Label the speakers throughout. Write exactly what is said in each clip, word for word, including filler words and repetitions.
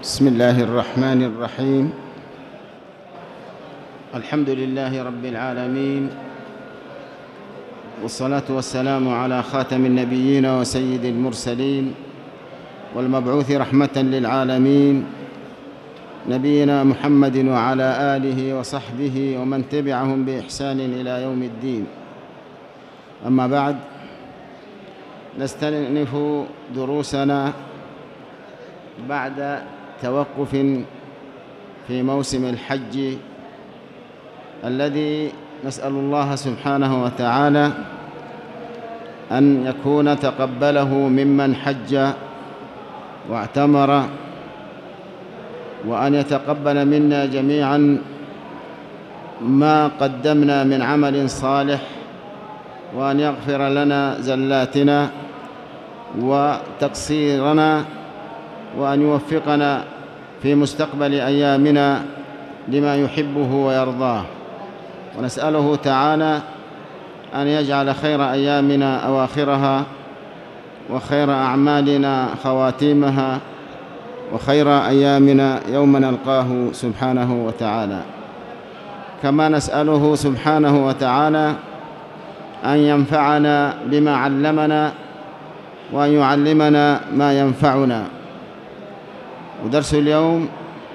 Speaker 1: بسم الله الرحمن الرحيم. الحمد لله رب العالمين، والصلاة والسلام على خاتم النبيين وسيد المرسلين والمبعوث رحمة للعالمين، نبينا محمد وعلى آله وصحبه ومن تبعهم بإحسان إلى يوم الدين. أما بعد، نستأنف دروسنا بعد توقف في موسم الحج الذي نسأل الله سبحانه وتعالى أن يكون تقبله ممن حج واعتمر، وأن يتقبل منا جميعا ما قدمنا من عمل صالح، وأن يغفر لنا زلاتنا وتقصيرنا، وأن يوفقنا في مستقبل أيامنا لما يحبه ويرضاه. ونسأله تعالى أن يجعل خير أيامنا أواخرها، وخير أعمالنا خواتيمها، وخير أيامنا يوم نلقاه سبحانه وتعالى. كما نسأله سبحانه وتعالى أن ينفعنا بما علمنا، وأن يعلمنا ما ينفعنا. ودرس اليوم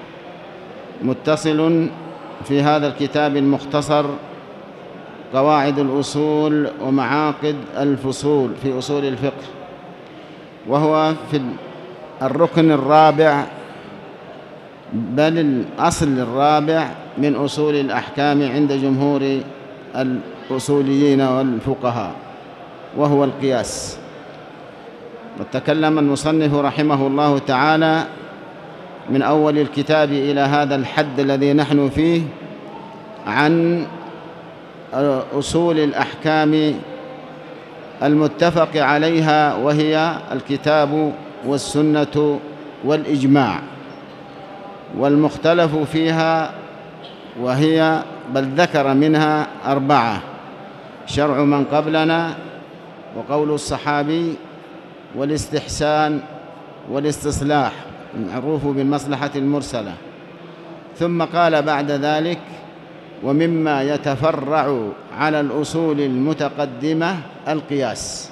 Speaker 1: متصل في هذا الكتاب المختصر قواعد الأصول ومعاقد الفصول في أصول الفقه، وهو في الركن الرابع، بل الأصل الرابع من أصول الأحكام عند جمهور الأصوليين والفقهاء، وهو القياس. وتكلم المصنف رحمه الله تعالى من أول الكتاب إلى هذا الحد الذي نحن فيه عن أصول الأحكام المتفق عليها، وهي الكتاب والسنة والإجماع، والمختلف فيها وهي بل ذكر منها أربعة: شرع من قبلنا، وقول الصحابي، والاستحسان، والاستصلاح المعروف بالمصلحة المرسلة. ثم قال بعد ذلك: ومما يتفرع على الأصول المتقدمة القياس.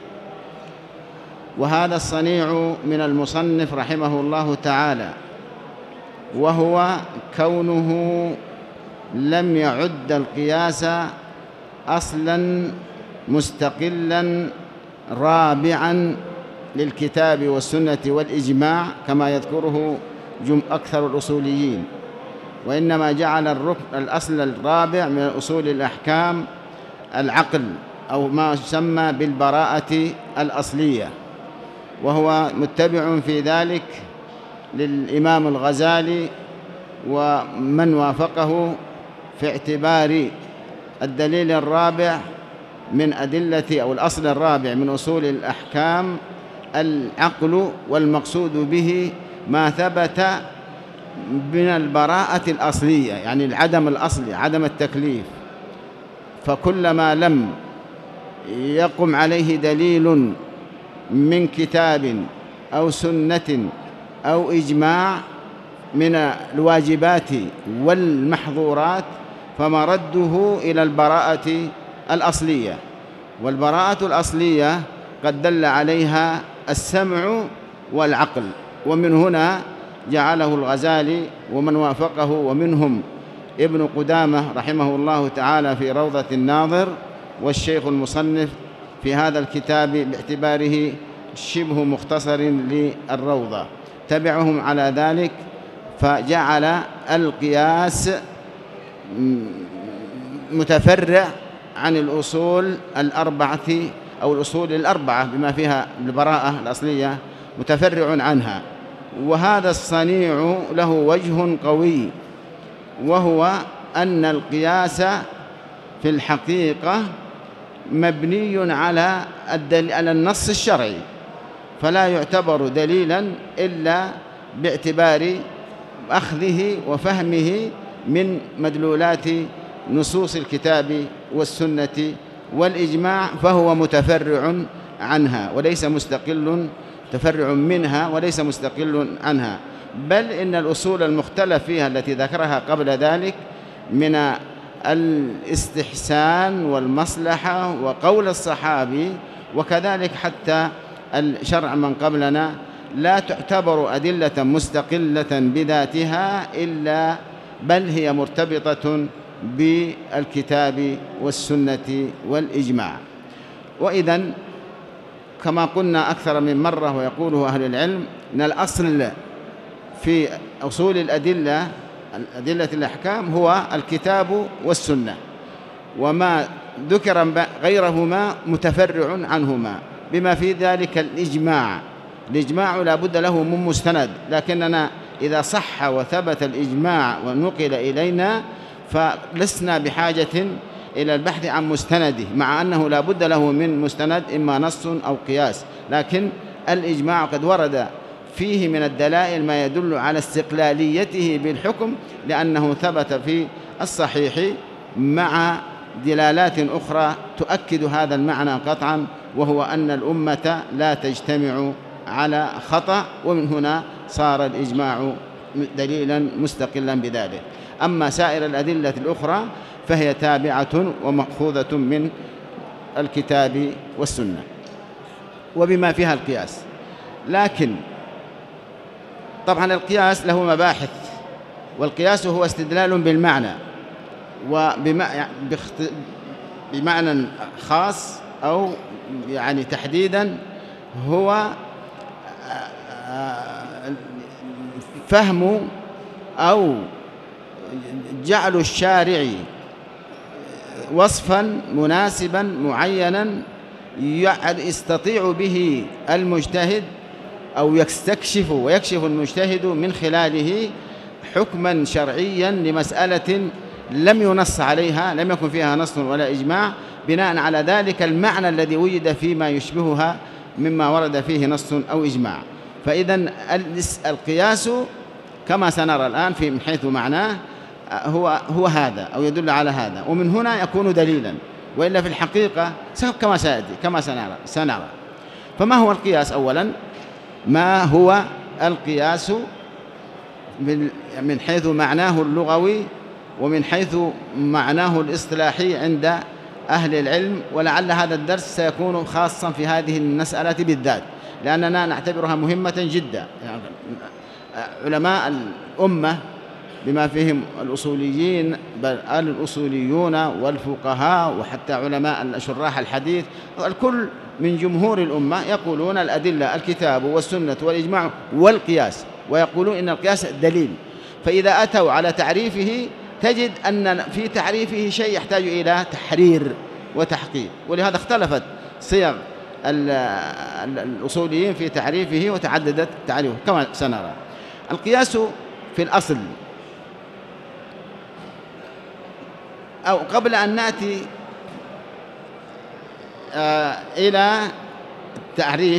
Speaker 1: وهذا الصنيع من المصنف رحمه الله تعالى، وهو كونه لم يعد القياس أصلاً مستقلاً رابعاً للكتاب والسنة والإجماع كما يذكره أكثر الأصوليين، وإنما جعل الركن الأصل الرابع من أصول الأحكام العقل، أو ما يسمى بالبراءة الأصلية، وهو متبع في ذلك للإمام الغزالي ومن وافقه في اعتبار الدليل الرابع من أدلة أو الأصل الرابع من أصول الأحكام العقل، والمقصود به ما ثبت من البراءة الأصلية، يعني العدم الأصلي، عدم التكليف. فكلما لم يقم عليه دليل من كتاب أو سنة أو إجماع من الواجبات والمحظورات فمرده إلى البراءة الأصلية. والبراءة الأصلية قد دل عليها السمع والعقل، ومن هنا جعله الغزالي ومن وافقه، ومنهم ابن قدامة رحمه الله تعالى في روضة الناظر، والشيخ المصنف في هذا الكتاب باعتباره شبه مختصر للروضة تبعهم على ذلك، فجعل القياس متفرع عن الأصول الأربعة أو الأصول الأربعة بما فيها البراءة الأصلية، متفرع عنها. وهذا الصنيع له وجه قوي، وهو أن القياس في الحقيقة مبني على على النص الشرعي، فلا يعتبر دليلا إلا باعتبار أخذه وفهمه من مدلولات نصوص الكتاب والسنة والإجماع، فهو متفرع عنها وليس مستقل، تفرع منها وليس مستقل عنها. بل إن الأصول المختلف فيها التي ذكرها قبل ذلك من الاستحسان والمصلحة وقول الصحابي وكذلك حتى الشرع من قبلنا لا تعتبر أدلة مستقلة بذاتها إلا بل هي مرتبطة بالكتاب والسنة والإجماع. وإذن كما قلنا أكثر من مرة ويقوله أهل العلم أن الأصل في أصول الأدلة أدلة الأحكام هو الكتاب والسنة، وما ذكر غيرهما متفرع عنهما، بما في ذلك الإجماع. الإجماع لا بد له من مستند، لكننا إذا صح وثبت الإجماع ونقل إلينا فلسنا بحاجة إلى البحث عن مستنده، مع أنه لا بد له من مستند إما نص أو قياس، لكن الإجماع قد ورد فيه من الدلائل ما يدل على استقلاليته بالحكم، لأنه ثبت في الصحيح مع دلالات أخرى تؤكد هذا المعنى قطعا، وهو أن الأمة لا تجتمع على خطأ، ومن هنا صار الإجماع دليلا مستقلا بذلك. أما سائر الأدلة الأخرى فهي تابعة ومأخوذة من الكتاب والسنة وبما فيها القياس. لكن طبعا القياس له مباحث، والقياس هو استدلال بالمعنى وبمعنى خاص، أو يعني تحديدا هو فهم أو جعل الشارع وصفا مناسبا معينا يستطيع به المجتهد أو يستكشف ويكشف المجتهد من خلاله حكما شرعيا لمسألة لم ينص عليها، لم يكن فيها نص ولا إجماع، بناء على ذلك المعنى الذي وجد فيما يشبهها مما ورد فيه نص أو إجماع. فإذن القياس كما سنرى الآن في من حيث معناه هو هو هذا أو يدل على هذا، ومن هنا يكون دليلا، وإلا في الحقيقة كما سيأتي كما سنرى سنرى. فما هو القياس؟ أولا ما هو القياس من حيث معناه اللغوي ومن حيث معناه الاصطلاحي عند أهل العلم، ولعل هذا الدرس سيكون خاصا في هذه المسألة بالذات، لأننا نعتبرها مهمة جدا. يعني علماء الأمة بما فيهم الأصوليين بل الأصوليون والفقهاء وحتى علماء شراح الحديث، الكل من جمهور الأمة يقولون الأدلة الكتاب والسنة والإجماع والقياس، ويقولون إن القياس دليل. فإذا أتوا على تعريفه تجد أن في تعريفه شيء يحتاج إلى تحرير وتحقيق، ولهذا اختلفت صيغ الأصوليين في تعريفه وتعددت تعريفه كما سنرى. القياس في الأصل، أو قبل أن نأتي آه إلى التعريف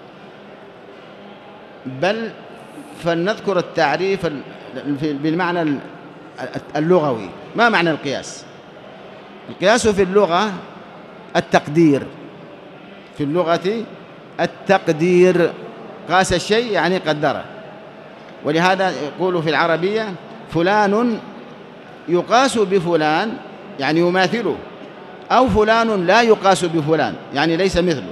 Speaker 1: بل فلنذكر التعريف بالمعنى اللغوي. ما معنى القياس؟ القياس في اللغة التقدير، في اللغة التقدير، قاس الشيء يعني قدره، ولهذا يقول في العربية فلان يقاس بفلان يعني يماثله، أو فلان لا يقاس بفلان يعني ليس مثله.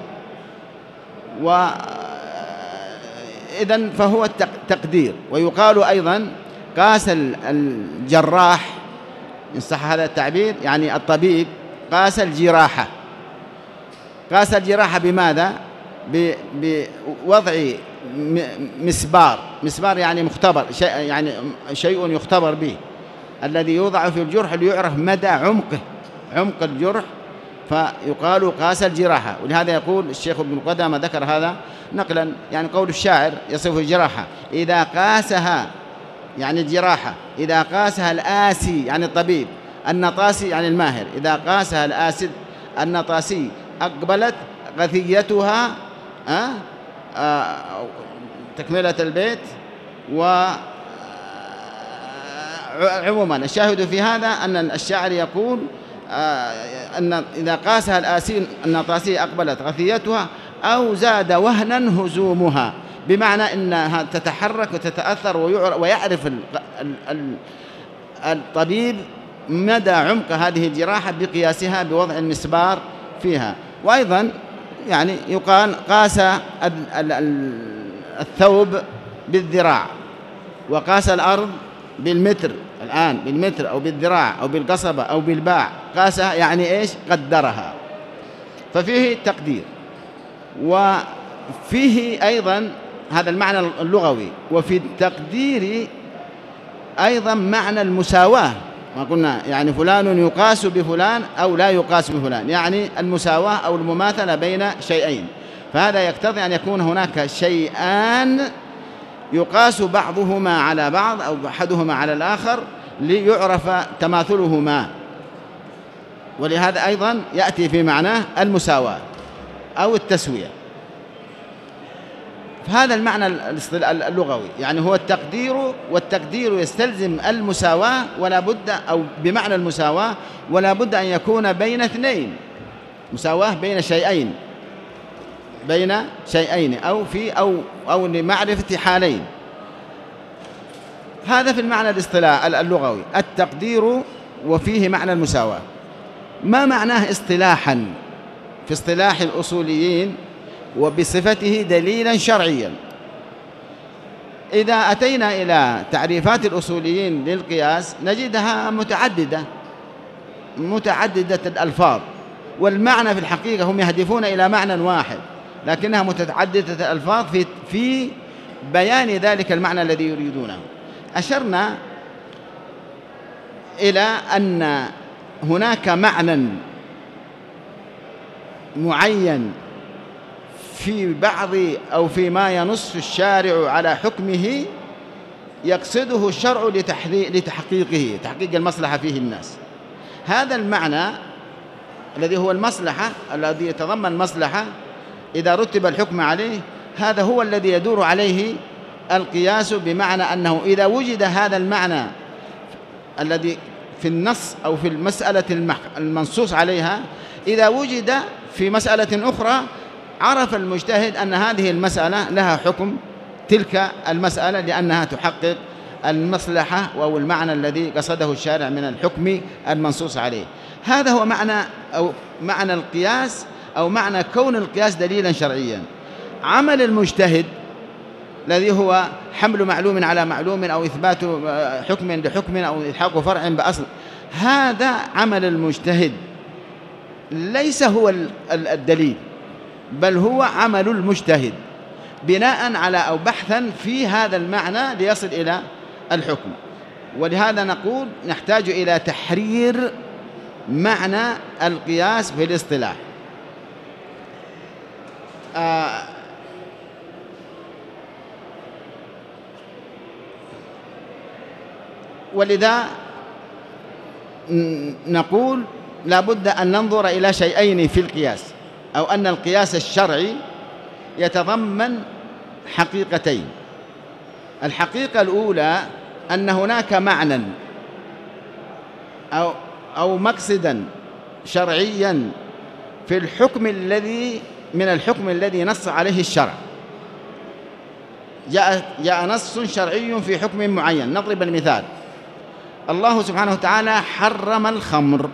Speaker 1: وإذن فهو التقدير. ويقال أيضا قاس الجراح إن صح هذا التعبير، يعني الطبيب قاس الجراحة. قاس الجراحة بماذا؟ بوضع مسبار، مسبار يعني مختبر، شيء يعني شيء يختبر به، الذي يوضع في الجرح ليعرف مدى عمقه، عمق الجرح، فيقال قاس الجراحة. ولهذا يقول الشيخ ابن قدامة ذكر هذا نقلا، يعني قول الشاعر يصف الجراحة إذا قاسها يعني الجراحة، إذا قاسها الآسي يعني الطبيب، النطاسي يعني الماهر، إذا قاسها الآسد النطاسي أقبلت غثيتها أه؟ أه تكملة البيت. وعموما الشاهد في هذا أن الشاعر يقول أه أن إذا قاسها الآسي النطاسي أقبلت غثيتها أو زاد وهنا هزومها، بمعنى أنها تتحرك وتتأثر ويعرف الطبيب مدى عمق هذه الجراحة بقياسها بوضع المسبار فيها. وأيضا يعني يقال قاس الثوب بالذراع وقاس الأرض بالمتر، الآن بالمتر أو بالذراع أو بالقصبة أو بالباع، قاسها يعني إيش؟ قدرها. ففيه تقدير، وفيه أيضا هذا المعنى اللغوي، وفي التقدير أيضا معنى المساواة. ما قلنا يعني فلان يقاس بفلان أو لا يقاس بفلان، يعني المساواة أو المماثلة بين شيئين. فهذا يقتضي أن يكون هناك شيئان يقاس بعضهما على بعض أو أحدهما على الآخر ليعرف تماثلهما، ولهذا أيضا يأتي في معناه المساواة أو التسوية. فهذا المعنى اللغوي يعني هو التقدير، والتقدير يستلزم المساواة ولا بد، أو بمعنى المساواة ولا بد أن يكون بين اثنين، مساواة بين شيئين، بين شيئين أو في أو أو لمعرفة حالين. هذا في المعنى الاصطلاح اللغوي التقدير، وفيه معنى المساواة. ما معناه اصطلاحا في اصطلاح الأصوليين وبصفته دليلا شرعيا؟ إذا أتينا إلى تعريفات الأصوليين للقياس نجدها متعددة متعددة الألفاظ، والمعنى في الحقيقة هم يهدفون إلى معنى واحد، لكنها متعددة الألفاظ في في بيان ذلك المعنى الذي يريدونه. أشرنا إلى أن هناك معنى معين في بعض أو فيما ينص الشارع على حكمه يقصده الشرع لتحقيقه، تحقيق المصلحة فيه الناس. هذا المعنى الذي هو المصلحة، الذي يتضمن مصلحة إذا رتب الحكم عليه، هذا هو الذي يدور عليه القياس، بمعنى أنه إذا وجد هذا المعنى الذي في النص أو في المسألة المنصوص عليها، إذا وجد في مسألة أخرى عرف المجتهد أن هذه المسألة لها حكم تلك المسألة، لأنها تحقق المصلحة أو المعنى الذي قصده الشارع من الحكم المنصوص عليه. هذا هو معنى أو معنى القياس، أو معنى كون القياس دليلا شرعيا. عمل المجتهد الذي هو حمل معلوم على معلوم أو إثبات حكم لحكم أو إلحاق فرع بأصل، هذا عمل المجتهد ليس هو الدليل، بل هو عمل المجتهد بناء على أو بحثا في هذا المعنى ليصل إلى الحكم. ولهذا نقول نحتاج إلى تحرير معنى القياس في الاصطلاح. آه ولذا نقول لا بد أن ننظر إلى شيئين في القياس، أو أن القياس الشرعي يتضمن حقيقتين. الحقيقة الأولى أن هناك معنى أو أو مقصدا شرعيا في الحكم الذي من الحكم الذي نص عليه الشرع. جاء جاء نص شرعي في حكم معين. نضرب المثال: الله سبحانه وتعالى حرم الخمر،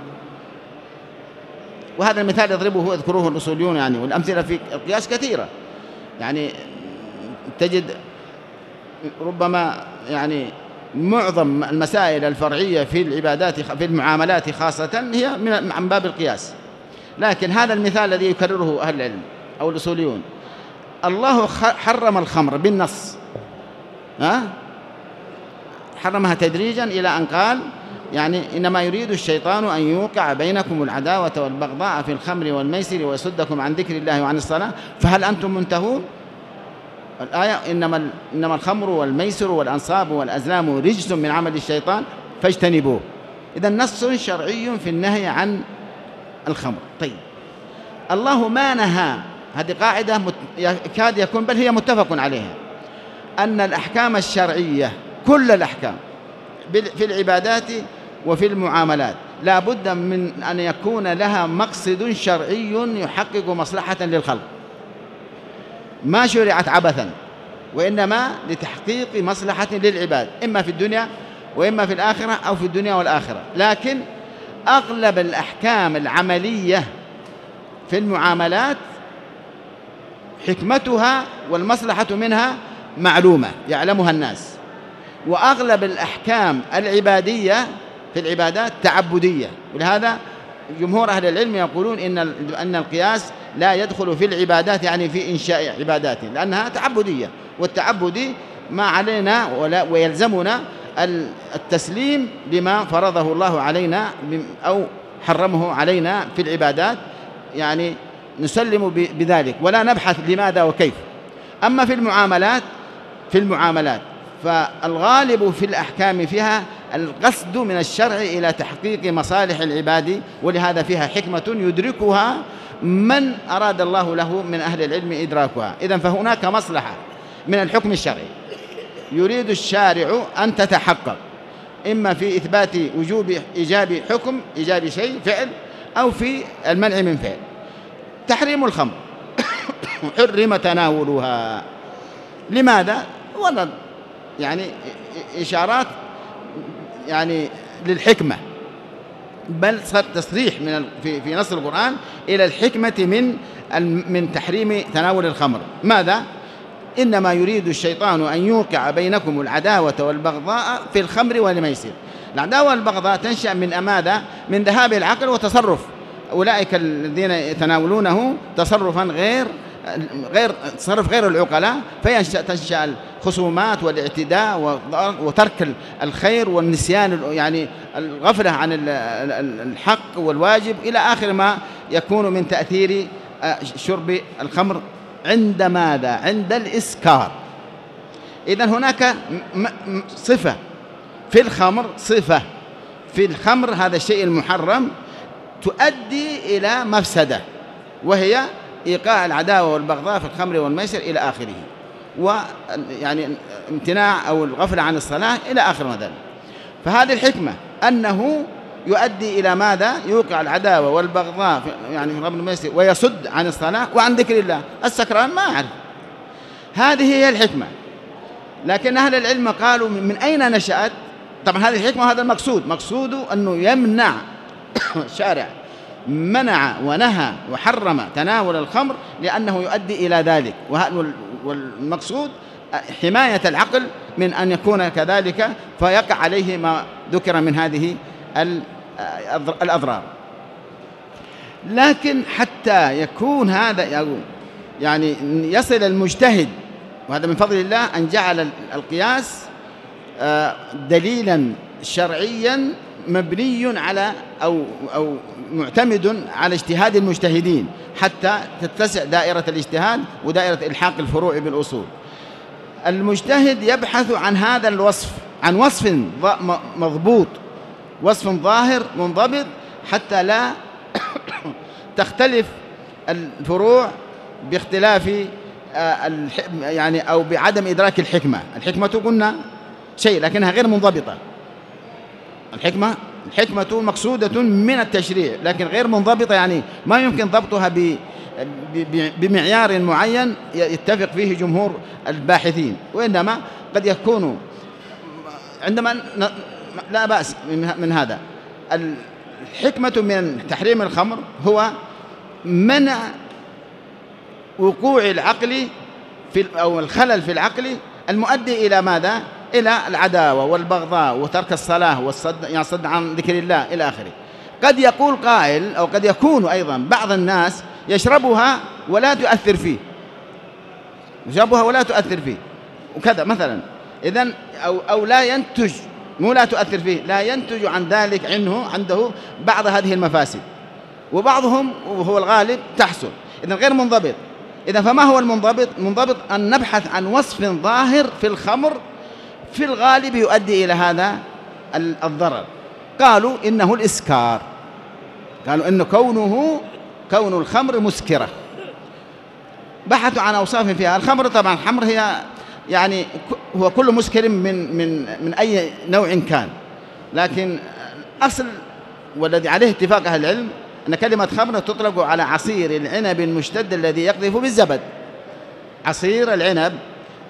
Speaker 1: وهذا المثال يضربه يذكره الأصوليون يعني، والأمثلة في القياس كثيرة. يعني تجد ربما يعني معظم المسائل الفرعية في العبادات في المعاملات خاصة هي من عن باب القياس. لكن هذا المثال الذي يكرره أهل العلم أو الأصوليون: الله حرم الخمر بالنص، ها حرمها تدريجا إلى أن قال يعني إنما يريد الشيطان أن يوقع بينكم العداوة والبغضاء في الخمر والميسر ويصدكم عن ذكر الله وعن الصلاة فهل أنتم منتهون؟ الآية: إنما إنما الخمر والميسر والأنصاب والأزلام رجس من عمل الشيطان فاجتنبوه. إذا نص شرعي في النهي عن الخمر. طيب، الله ما نهى، هذه قاعدة يكاد يكون بل هي متفق عليها، أن الأحكام الشرعية كل الأحكام في العبادات وفي المعاملات لا بد من أن يكون لها مقصد شرعي يحقق مصلحة للخلق، ما شرعت عبثا وإنما لتحقيق مصلحة للعباد، إما في الدنيا وإما في الآخرة أو في الدنيا والآخرة. لكن أغلب الأحكام العملية في المعاملات حكمتها والمصلحة منها معلومة يعلمها الناس، وأغلب الأحكام العبادية في العبادات تعبدية. ولهذا جمهور أهل العلم يقولون إن أن القياس لا يدخل في العبادات، يعني في إنشاء عبادات، لأنها تعبدية، والتعبدي ما علينا ولا ويلزمنا التسليم لما فرضه الله علينا أو حرمه علينا في العبادات، يعني نسلم بذلك ولا نبحث لماذا وكيف. أما في المعاملات في المعاملات فالغالب في الأحكام فيها القصد من الشرع إلى تحقيق مصالح العباد، ولهذا فيها حكمة يدركها من أراد الله له من أهل العلم إدراكها. إذن فهناك مصلحة من الحكم الشرعي يريد الشارع أن تتحقق، إما في إثبات وجوب إيجاب حكم إيجاب شيء فعل، أو في المنع من فعل. تحريم الخمر حرم تناولها، لماذا؟ ورد يعني إشارات يعني للحكمة، بل صار تصريح من في في نص القرآن إلى الحكمة من من تحريم تناول الخمر. ماذا؟ إنما يريد الشيطان أن يوقع بينكم العداوة والبغضاء في الخمر والميسر. العداوة والبغضاء تنشأ من ماذا؟ من ذهاب العقل وتصرف أولئك الذين يتناولونه تصرفا غير غير تصرف غير العقلاء، فينشأ تنشأ الخصومات والاعتداء وترك الخير والنسيان، يعني الغفلة عن الحق والواجب إلى آخر ما يكون من تأثير شرب الخمر عند ماذا؟ عند الإسكار. إذن هناك صفة في الخمر، صفة في الخمر هذا الشيء المحرم تؤدي إلى مفسدة، وهي إيقاع العداوة والبغضاء في الخمر والميسر إلى آخره، ويعني امتناع أو الغفلة عن الصلاة إلى آخر ما ذلك. فهذه الحكمة أنه يؤدي إلى ماذا؟ يوقع العداوة والبغضاء يعني في الخمر والميسر ويصد عن الصلاة وعن ذكر الله. السكران ما يعرف، هذه هي الحكمة. لكن أهل العلم قالوا من أين نشأت؟ طبعا هذه الحكمة وهذا المقصود، مقصوده أنه يمنع الشارع منع ونهى وحرم تناول الخمر لأنه يؤدي إلى ذلك، والمقصود حماية العقل من أن يكون كذلك فيقع عليه ما ذكر من هذه الأضرار. لكن حتى يكون هذا يعني يصل المجتهد، وهذا من فضل الله أن جعل القياس دليلا شرعيا مبني على أو أو معتمد على اجتهاد المجتهدين، حتى تتسع دائرة الاجتهاد ودائرة إلحاق الفروع بالأصول. المجتهد يبحث عن هذا الوصف، عن وصف مضبوط، وصف ظاهر منضبط، حتى لا تختلف الفروع باختلاف يعني أو بعدم إدراك الحكمة. الحكمة قلنا شيء لكنها غير منضبطة. الحكمة الحكمة مقصودة من التشريع لكن غير منضبطة، يعني ما يمكن ضبطها بمعيار معين يتفق فيه جمهور الباحثين، وإنما قد يكون عندما لا بأس من هذا. الحكمة من تحريم الخمر هو منع وقوع العقل في أو الخلل في العقل المؤدي إلى ماذا؟ إلى العداوة والبغضاء وترك الصلاة والصد يعني الصد عن ذكر الله إلى آخره. قد يقول قائل أو قد يكون أيضا بعض الناس يشربها ولا تؤثر فيه، يشربها ولا تؤثر فيه وكذا مثلا. إذن أو أو لا ينتج، مو لا تؤثر فيه، لا ينتج عن ذلك عنه عنده بعض هذه المفاسد، وبعضهم وهو الغالب تحصل. إذن غير منضبط. إذن فما هو المنضبط؟ منضبط أن نبحث عن وصف ظاهر في الخمر في الغالب يؤدي إلى هذا الضرر. قالوا إنه الإسكار، قالوا إن كونه كون الخمر مسكرة. بحثوا عن أوصاف فيها. الخمر طبعا الخمر هي يعني هو كل مسكر من من من أي نوع كان، لكن أصل والذي عليه اتفاق أهل العلم أن كلمة خمر تطلق على عصير العنب المشتد الذي يقذف بالزبد. عصير العنب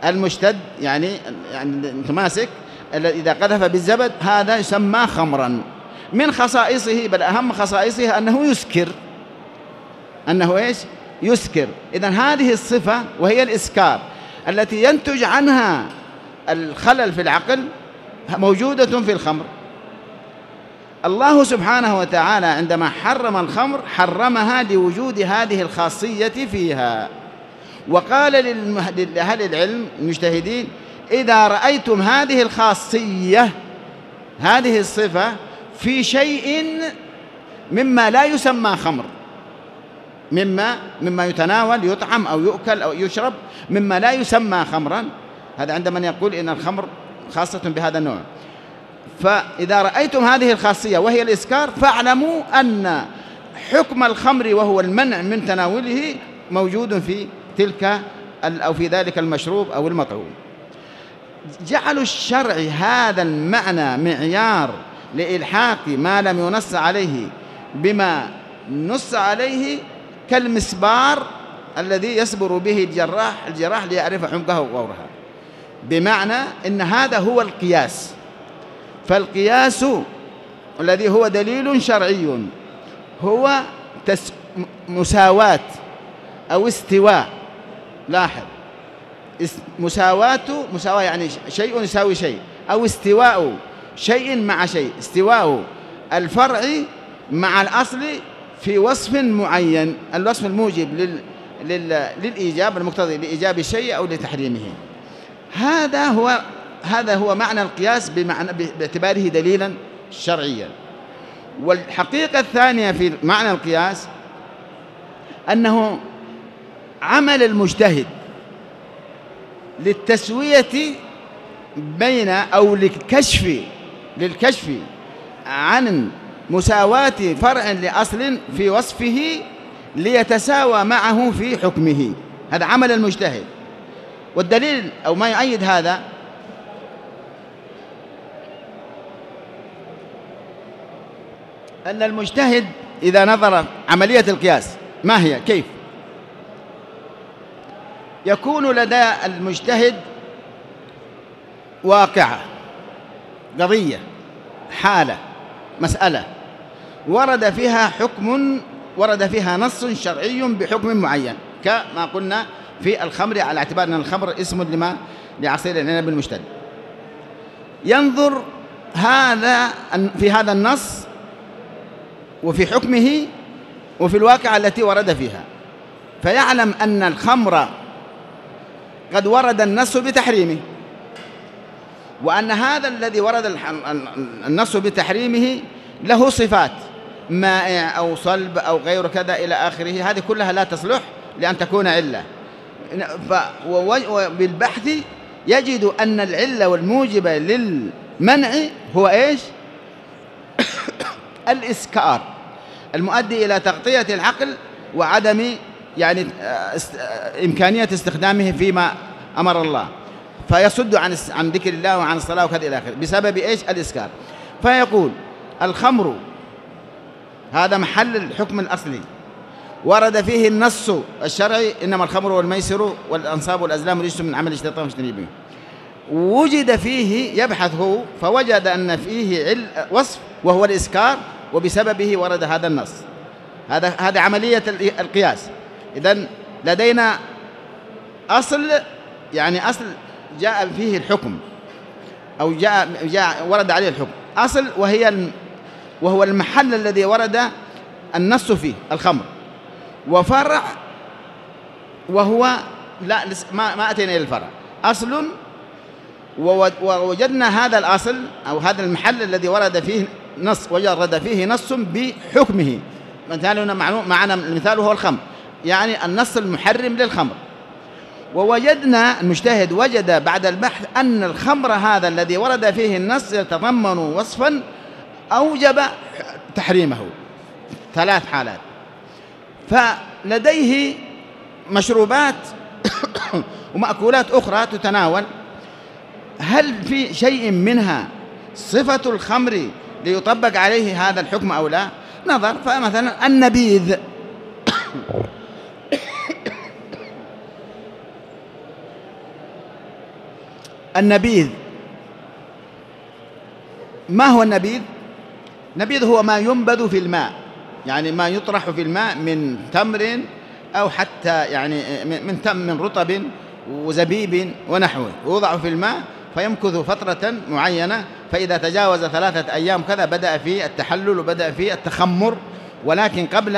Speaker 1: المشتد يعني يعني متماسك إذا قذف بالزبد هذا يسمى خمرا. من خصائصه بل أهم خصائصه أنه يسكر، أنه إيش؟ يسكر. إذن هذه الصفة وهي الإسكار التي ينتج عنها الخلل في العقل موجودة في الخمر. الله سبحانه وتعالى عندما حرم الخمر حرمها لوجود هذه الخاصية فيها، وقال لأهل العلم المجتهدين: إذا رأيتم هذه الخاصية هذه الصفة في شيء مما لا يسمى خمر، مما مما يتناول يطعم أو يؤكل أو يشرب مما لا يسمى خمرا، هذا عند من يقول إن الخمر خاصة بهذا النوع. فإذا رأيتم هذه الخاصية وهي الإسكار فاعلموا أن حكم الخمر وهو المنع من تناوله موجود في تلك أو في ذلك المشروب أو المطعوم. جعلوا الشرع هذا المعنى معيار لإلحاق ما لم ينص عليه بما نص عليه كالمسبار الذي يسبر به الجراح الجراح ليعرف حمقه وغورها، بمعنى إن هذا هو القياس. فالقياس الذي هو دليل شرعي هو تس مساواة أو استواء. لاحظ، مساواة مساواة يعني شيء يساوي شيء، أو استواء شيء مع شيء، استواء الفرع مع الأصل في وصف معين، الوصف الموجب لل... لل... للإيجاب المقتضي لإيجاب الشيء أو لتحريمه. هذا هو هذا هو معنى القياس بمعنى باعتباره دليلا شرعيا. والحقيقة الثانية في معنى القياس أنه عمل المجتهد للتسوية بين أو للكشف للكشف عن مساواة فرع لأصل في وصفه ليتساوى معه في حكمه، هذا عمل المجتهد. والدليل أو ما يؤيد هذا أن المجتهد إذا نظر عملية القياس ما هي كيف يكون لدى المجتهد واقعة، قضية، حالة، مسألة ورد فيها حكم ورد فيها نص شرعي بحكم معين، كما قلنا في الخمر على اعتبار أن الخمر اسم لما لعصير العنب المشتد. ينظر هذا في هذا النص وفي حكمه وفي الواقع التي ورد فيها، فيعلم أن الخمر قد ورد النص بتحريمه، وأن هذا الذي ورد النص بتحريمه له صفات مائع أو صلب أو غير كذا إلى آخره، هذه كلها لا تصلح لأن تكون علة. وبالبحث يجد أن العلة والموجبة للمنع هو إيش؟ الإسكار المؤدي إلى تغطية العقل وعدم يعني إمكانية استخدامه فيما أمر الله، فيصد عن عن ذكر الله وعن الصلاة وكذا إلى آخره بسبب إيش؟ الإسكار. فيقول الخمر هذا محل الحكم الأصلي ورد فيه النص الشرعي: إنما الخمر والميسر والأنصاب والأزلام رجس من عمل الشيطان فاجتنبوه. وجد فيه يبحث هو فوجد أن فيه عل وصف وهو الإسكار، وبسببه ورد هذا النص. هذا هذا عملية القياس. إذن لدينا أصل، يعني أصل جاء فيه الحكم أو جاء, جاء ورد عليه الحكم، أصل وهي وهو المحل الذي ورد النص فيه الخمر، وفرع وهو لا ما ما أتينا إلى الفرع، أصل ووجدنا هذا الأصل أو هذا المحل الذي ورد فيه نص وجرد فيه نص بحكمه. مثالنا معنا المثال هو الخمر، يعني النص المحرم للخمر. ووجدنا المجتهد وجد بعد البحث أن الخمر هذا الذي ورد فيه النص يتضمن وصفا أوجب تحريمه، ثلاث حالات. فلديه مشروبات ومأكولات أخرى تتناول، هل في شيء منها صفة الخمر ليطبق عليه هذا الحكم أو لا؟ نظر، فمثلا النبيذ
Speaker 2: النبيذ. ما هو النبيذ؟ النبيذ هو ما ينبذ في الماء، يعني ما يطرح في الماء من تمر أو حتى يعني من تم من رطب وزبيب ونحوه، يوضع في الماء فيمكث فترة معينة، فإذا تجاوز ثلاثة أيام كذا بدأ في التحلل وبدأ في التخمر، ولكن قبل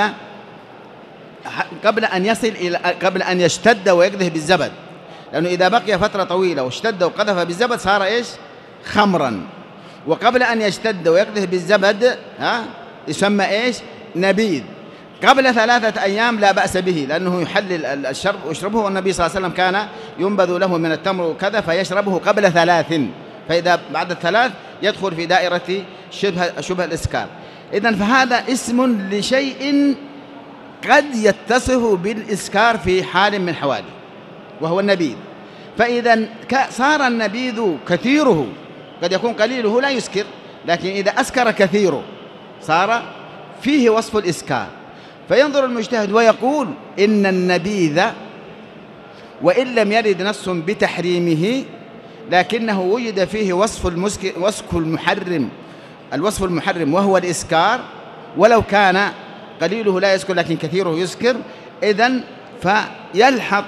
Speaker 2: قبل أن يصل إلى قبل أن يشتد ويقذف بالزبد، لأنه إذا بقي فترة طويلة واشتد وقذف بالزبد صار إيش؟ خمرا. وقبل أن يشتد ويقذف بالزبد ها يسمى إيش؟ نبيذ. قبل ثلاثة أيام لا بأس به، لأنه يحلل الشرب ويشربه، والنبي صلى الله عليه وسلم كان ينبذ له من التمر وكذا فيشربه قبل ثلاث، فإذا بعد الثلاث يدخل في دائرة شبه شبه الإسكار. إذن فهذا اسم لشيء قد يتصف بالإسكار في حال من حواله، وهو النبيذ. فإذا صار النبيذ كثيره، قد يكون قليله لا يسكر، لكن إذا أسكر كثيره صار فيه وصف الإسكار. فينظر المجتهد ويقول إن النبيذ وإن لم يرد نص بتحريمه لكنه وجد فيه وصف المسكر وصف المحرم الوصف المحرم وهو الإسكار، ولو كان قليله لا يسكر لكن كثيره يسكر، إذن فيلحق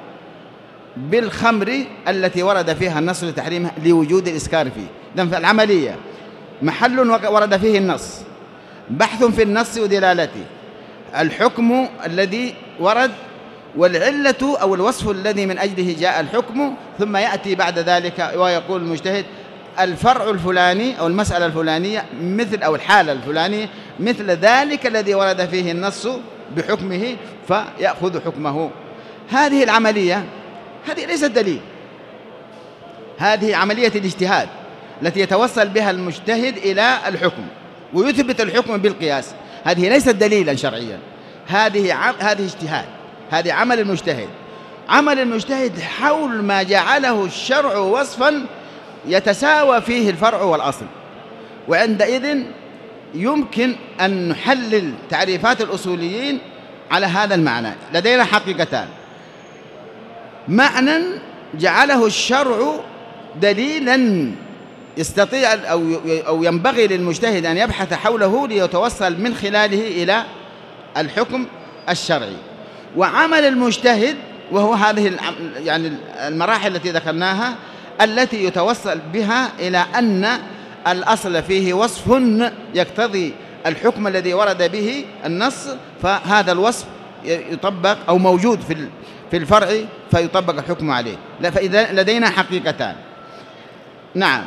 Speaker 2: بالخمر التي ورد فيها النص لتحريمها لوجود الإسكار فيه. إذن فالعملية محل ورد فيه النص، بحث في النص ودلالته، الحكم الذي ورد والعلة أو الوصف الذي من أجله جاء الحكم، ثم يأتي بعد ذلك ويقول المجتهد الفرع الفلاني أو المسألة الفلانية مثل أو الحالة الفلانية مثل ذلك الذي ورد فيه النص بحكمه فيأخذ حكمه. هذه العملية هذه ليست دليل، هذه عملية الاجتهاد التي يتوصل بها المجتهد إلى الحكم ويثبت الحكم بالقياس، هذه ليست دليلا شرعيا، هذه هذه اجتهاد، هذه عمل المجتهد. عمل المجتهد حول ما جعله الشرع وصفا يتساوى فيه الفرع والأصل، وعندئذ يمكن أن نحلل تعريفات الأصوليين على هذا المعنى. لدينا حقيقتان: معنى جعله الشرع دليلا يستطيع أو أو ينبغي للمجتهد أن يبحث حوله ليتوصل من خلاله إلى الحكم الشرعي، وعمل المجتهد وهو هذه يعني المراحل التي ذكرناها التي يتوصل بها إلى أن الأصل فيه وصف يقتضي الحكم الذي ورد به النص، فهذا الوصف يطبق أو موجود في في الفرع فيطبق الحكم عليه. فإذا لدينا حقيقتان. نعم،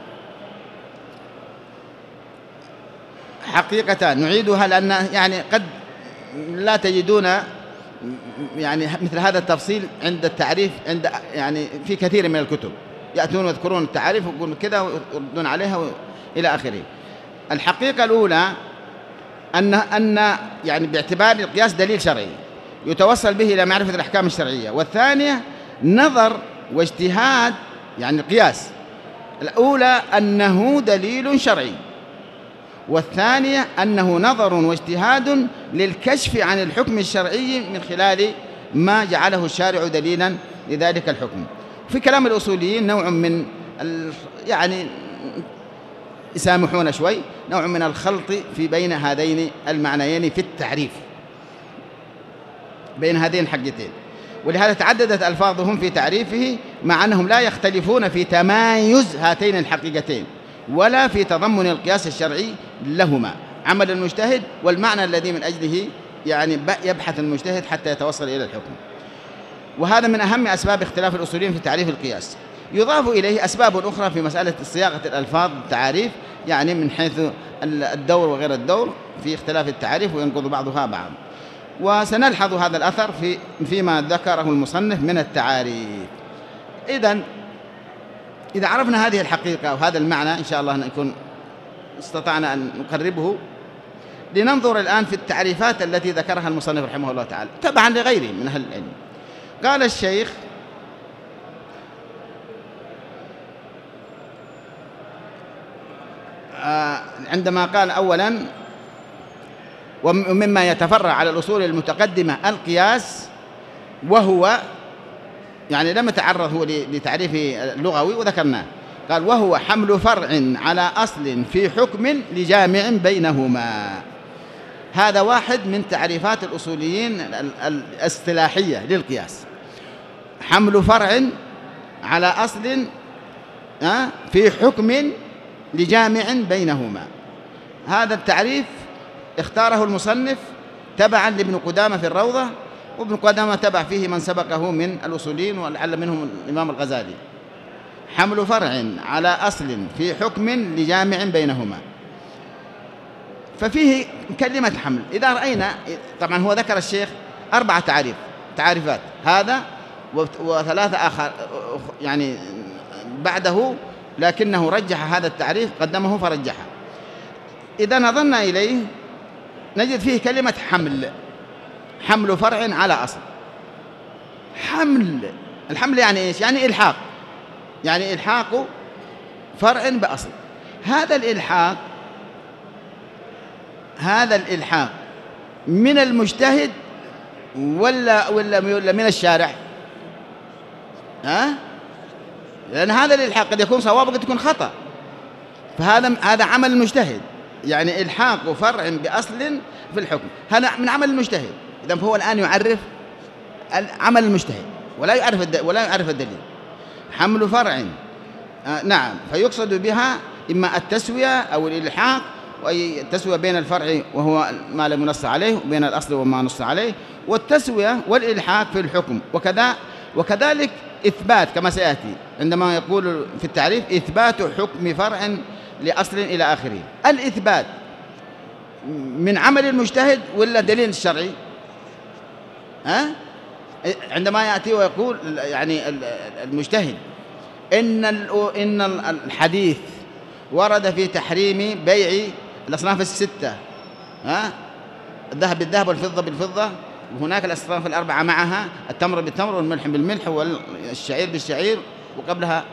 Speaker 2: حقيقتان نعيدها لأن يعني قد لا تجدون يعني مثل هذا التفصيل عند التعريف عند يعني في كثير من الكتب يأتون ويذكرون التعريف ويقولون كذا ويردون عليها إلى آخره. الحقيقة الأولى أن أن يعني باعتبار القياس دليل شرعي يتوصل به إلى معرفة الأحكام الشرعية، والثانية نظر واجتهاد يعني القياس. الأولى أنه دليل شرعي، والثانية أنه نظر واجتهاد للكشف عن الحكم الشرعي من خلال ما جعله الشارع دليلا لذلك الحكم. في كلام الأصوليين نوع من يعني يسامحون شوي نوع من الخلط في بين هذين المعنيين في التعريف بين هذين الحقتين، ولهذا تعددت ألفاظهم في تعريفه مع أنهم لا يختلفون في تمايز هاتين الحقيقتين ولا في تضمن القياس الشرعي لهما، عمل المجتهد والمعنى الذي من أجله يعني يبحث المجتهد حتى يتوصل إلى الحكم. وهذا من أهم أسباب اختلاف الأصوليين في تعريف القياس. يضاف إليه أسباب أخرى في مسألة صياغة الألفاظ التعاريف، يعني من حيث الدور وغير الدور في اختلاف التعاريف وينقض بعضها بعض. وسنلحظ هذا الأثر في فيما ذكره المصنف من التعاريف. إذن إذا عرفنا هذه الحقيقة وهذا المعنى إن شاء الله نكون استطعنا أن نقربه. لننظر الآن في التعريفات التي ذكرها المصنف رحمه الله تعالى تبعا لغيره من أهل العلم. قال الشيخ: عندما قال أولا ومما يتفرع على الأصول المتقدمة القياس، وهو يعني لم يتعرض هو لتعريفه اللغوي وذكرناه. قال وهو حمل فرع على أصل في حكم لجامع بينهما. هذا واحد من تعريفات الأصوليين الاصطلاحية للقياس، حمل فرع على أصل في حكم لجامع بينهما. هذا التعريف اختاره المصنف تبعا لابن قدامة في الروضة، وابن قدامة تبع فيه من سبقه من الأصوليين ولعل منهم الإمام الغزالي. حمل فرع على أصل في حكم لجامع بينهما. ففيه كلمة حمل. إذا رأينا طبعا هو ذكر الشيخ أربعة تعريف تعريفات، هذا وثلاثة آخر يعني بعده، لكنه رجح هذا التعريف، قدمه فرجحه. إذا نظرنا إليه نجد فيه كلمة حمل، حمل فرع على أصل. حمل، الحمل يعني إيش؟ يعني إلحاق، يعني إلحاق فرع بأصل. هذا الإلحاق هذا الإلحاق من المجتهد ولا ولا ولا من الشارع؟ ها؟ لأن هذا الإلحاق قد يكون صواب وقد يكون خطأ، فهذا هذا عمل المجتهد، يعني إلحاق فرع بأصل في الحكم، هذا من عمل المجتهد. إذن فهو الآن يعرف عمل المجتهد ولا يعرف ولا يعرف الدليل. حمل فرع آه نعم، فيقصد بها إما التسوية أو الإلحاق، وأي التسوية بين الفرع وهو ما لم ينص عليه وبين الأصل وما نص عليه، والتسوية والإلحاق في الحكم. وكذا وكذلك إثبات كما سيأتي عندما يقول في التعريف إثبات حكم فرع لأصل إلى آخره. الإثبات من عمل المجتهد ولا دليل الشرعي؟ ها؟ عندما يأتي ويقول يعني المجتهد إن إن الحديث ورد في تحريم بيع الأصناف الستة، ها؟ الذهب بالذهب والفضة بالفضة، وهناك الأصناف الأربعة معها، التمر بالتمر والملح بالملح والشعير بالشعير، وقبلها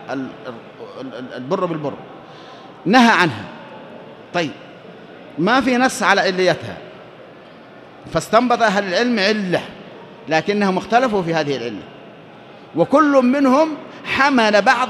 Speaker 2: البر بالبر، نهى عنها. طيب ما في نص على عليتها، فاستنبط أهل العلم علة، لكنهم اختلفوا في هذه العلة، وكل منهم حمل بعض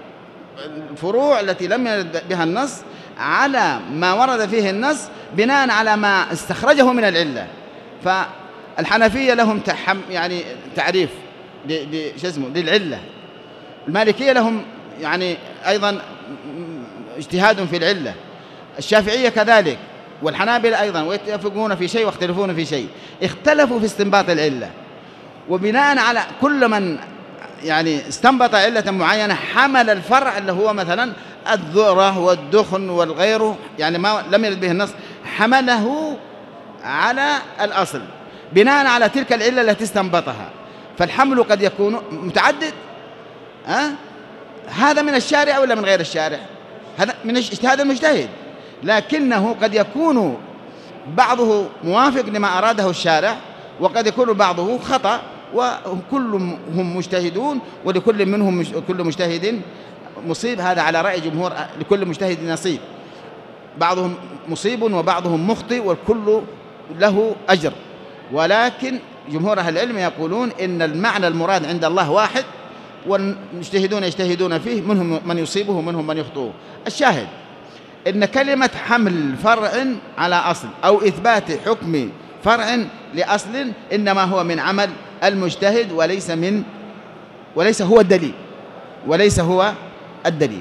Speaker 2: الفروع التي لم يرد بها النص على ما ورد فيه النص بناء على ما استخرجه من العلة. فالحنفية لهم تحم يعني تعريف اسمه للعلة، المالكية لهم يعني أيضا اجتهاد في العلة، الشافعية كذلك، والحنابلة أيضا، ويتفقون في شيء واختلفون في شيء. اختلفوا في استنباط العلة، وبناء على كل من يعني استنبط علة معينة حمل الفرع اللي هو مثلا الذرة والدخن والغيره، يعني ما لم يرد به النص، حمله على الأصل بناء على تلك العلة التي استنبطها. فالحمل قد يكون متعدد، أه؟ هذا من الشارع ولا من غير الشارع؟ هذا من اجتهاد المجتهد، لكنه قد يكون بعضه موافق لما أراده الشارع، وقد يكون بعضه خطأ، وكلهم مجتهدون، ولكل منهم كل مجتهد مصيب. هذا على رأي جمهور، لكل مجتهد نصيب، بعضهم مصيب وبعضهم مخطئ، والكل له أجر. ولكن جمهور أهل العلم يقولون إن المعنى المراد عند الله واحد، والمجتهدون يجتهدون فيه، منهم من يصيبه ومنهم من يخطئه. الشاهد إن كلمة حمل فرع على أصل أو إثبات حكم فرع لأصل إنما هو من عمل المجتهد، وليس من وليس هو الدليل وليس هو الدليل.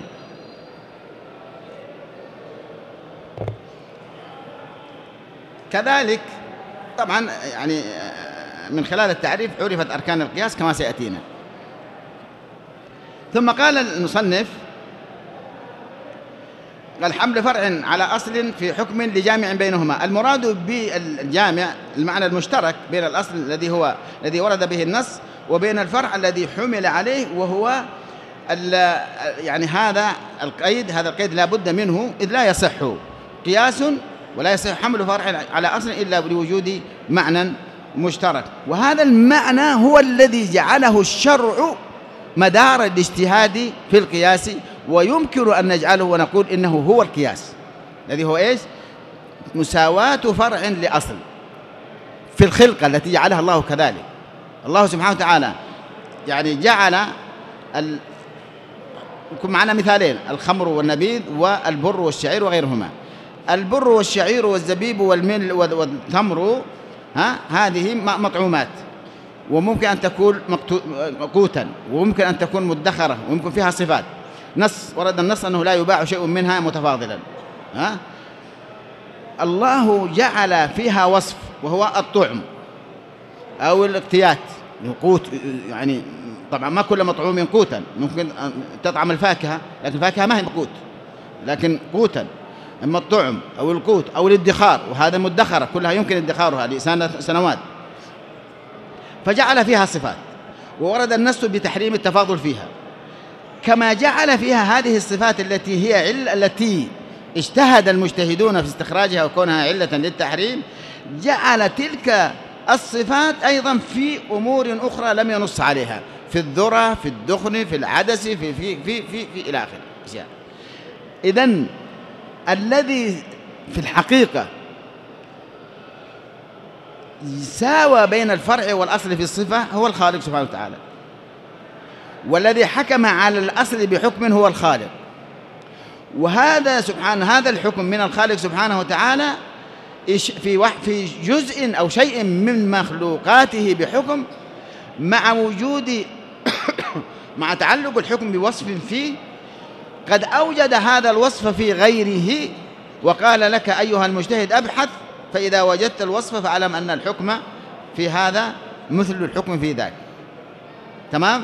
Speaker 2: كذلك طبعا يعني من خلال التعريف عرفت أركان القياس كما سيأتينا. ثم قال المصنف قال حمل فرع على أصل في حكم لجامع بينهما. المراد بالجامع المعنى المشترك بين الأصل الذي هو الذي ورد به النص وبين الفرع الذي حمل عليه، وهو يعني هذا القيد هذا القيد لا بد منه، إذ لا يصح قياس ولا يصح حمل فرع على أصل إلا بوجود معنى مشترك. وهذا المعنى هو الذي جعله الشرع مدار الاجتهاد في القياس، ويمكن أن نجعله ونقول إنه هو القياس الذي هو إيش؟ مساواة فرع لأصل في الخلقة التي جعلها الله كذلك. الله سبحانه وتعالى يعني جعل ال... يكون معنا مثالين: الخمر والنبيذ والبر والشعير وغيرهما. البر والشعير والزبيب والمل والتمر ها هذه مطعومات، وممكن أن تكون مقوتا، وممكن أن تكون مدخرة، وممكن فيها صفات. نص ورد النص أنه لا يباع شيء منها متفاضلا. ها الله جعل فيها وصف وهو الطعم أو الاقتيات، قوت. يعني طبعا ما كل مطعوم قوتا، ممكن تطعم الفاكهة لكن الفاكهة ما هي قوت لكن قوتا. أما الطعم أو القوت أو الادخار، وهذا مدخرة كلها يمكن ادخارها لسنوات، فجعل فيها صفات، وورد النص بتحريم التفاضل فيها. كما جعل فيها هذه الصفات التي هي علة، التي اجتهد المجتهدون في استخراجها وكونها علة للتحريم، جعل تلك الصفات أيضا في أمور أخرى لم ينص عليها، في الذرة، في الدخن، في العدس، في في في في, في, في إلى آخره أشياء. إذن الذي في الحقيقة ساوى بين الفرع والأصل في الصفة هو الخالق سبحانه وتعالى، والذي حكم على الأصل بحكم هو الخالق. وهذا سبحان هذا الحكم من الخالق سبحانه وتعالى في في جزء أو شيء من مخلوقاته بحكم، مع وجود مع تعلق الحكم بوصف فيه قد أوجد هذا الوصف في غيره، وقال لك أيها المجتهد أبحث، فإذا وجدت الوصف فاعلم أن الحكم في هذا مثل الحكم في ذاك. تمام؟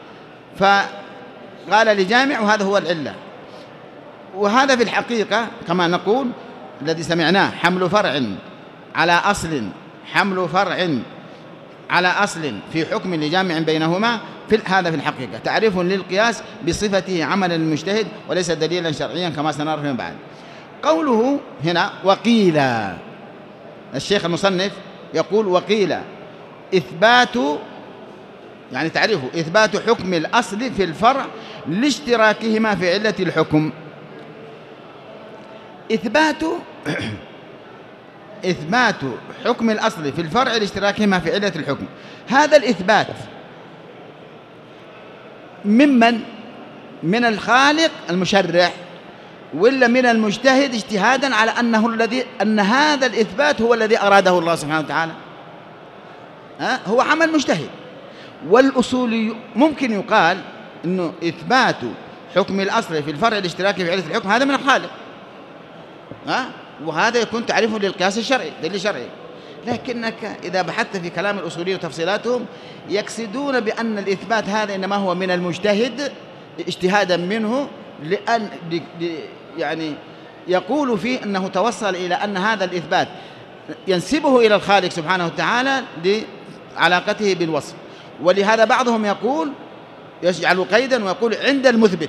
Speaker 2: فقال لجامع، وهذا هو العلة. وهذا في الحقيقة كما نقول الذي سمعناه حمل فرع على أصل، حمل فرع على أصل في حكم لجامع بينهما، في هذا في الحقيقة تعريف للقياس بصفته عمل المجتهد وليس دليلا شرعيا كما سنرى فيما بعد. قوله هنا وقيل، الشيخ المصنف يقول وقيل إثبات، يعني تعريفه إثبات حكم الأصل في الفرع لاشتراكهما في علة الحكم. إثبات إثبات حكم الأصل في الفرع لاشتراكهما في علة الحكم. هذا الإثبات ممن؟ من الخالق المشرع، ولا من المجتهد اجتهادا على أنه الذي أن هذا الإثبات هو الذي أراده الله سبحانه وتعالى؟ ها هو عمل مجتهد. والأصولي ممكن يقال إنه إثبات حكم الأصل في الفرع الاشتراكي في علة الحكم هذا من الخالق، ها وهذا يكون تعريفه للقياس الشرعي، دليل شرعي. لكنك إذا بحثت في كلام الأصوليين وتفصيلاتهم يقصدون بأن الإثبات هذا إنما هو من المجتهد اجتهادا منه، لأن يعني يقول فيه أنه توصل إلى أن هذا الإثبات ينسبه إلى الخالق سبحانه وتعالى لعلاقته بالوصف. ولهذا بعضهم يقول يجعل قيدا ويقول عند المثبت،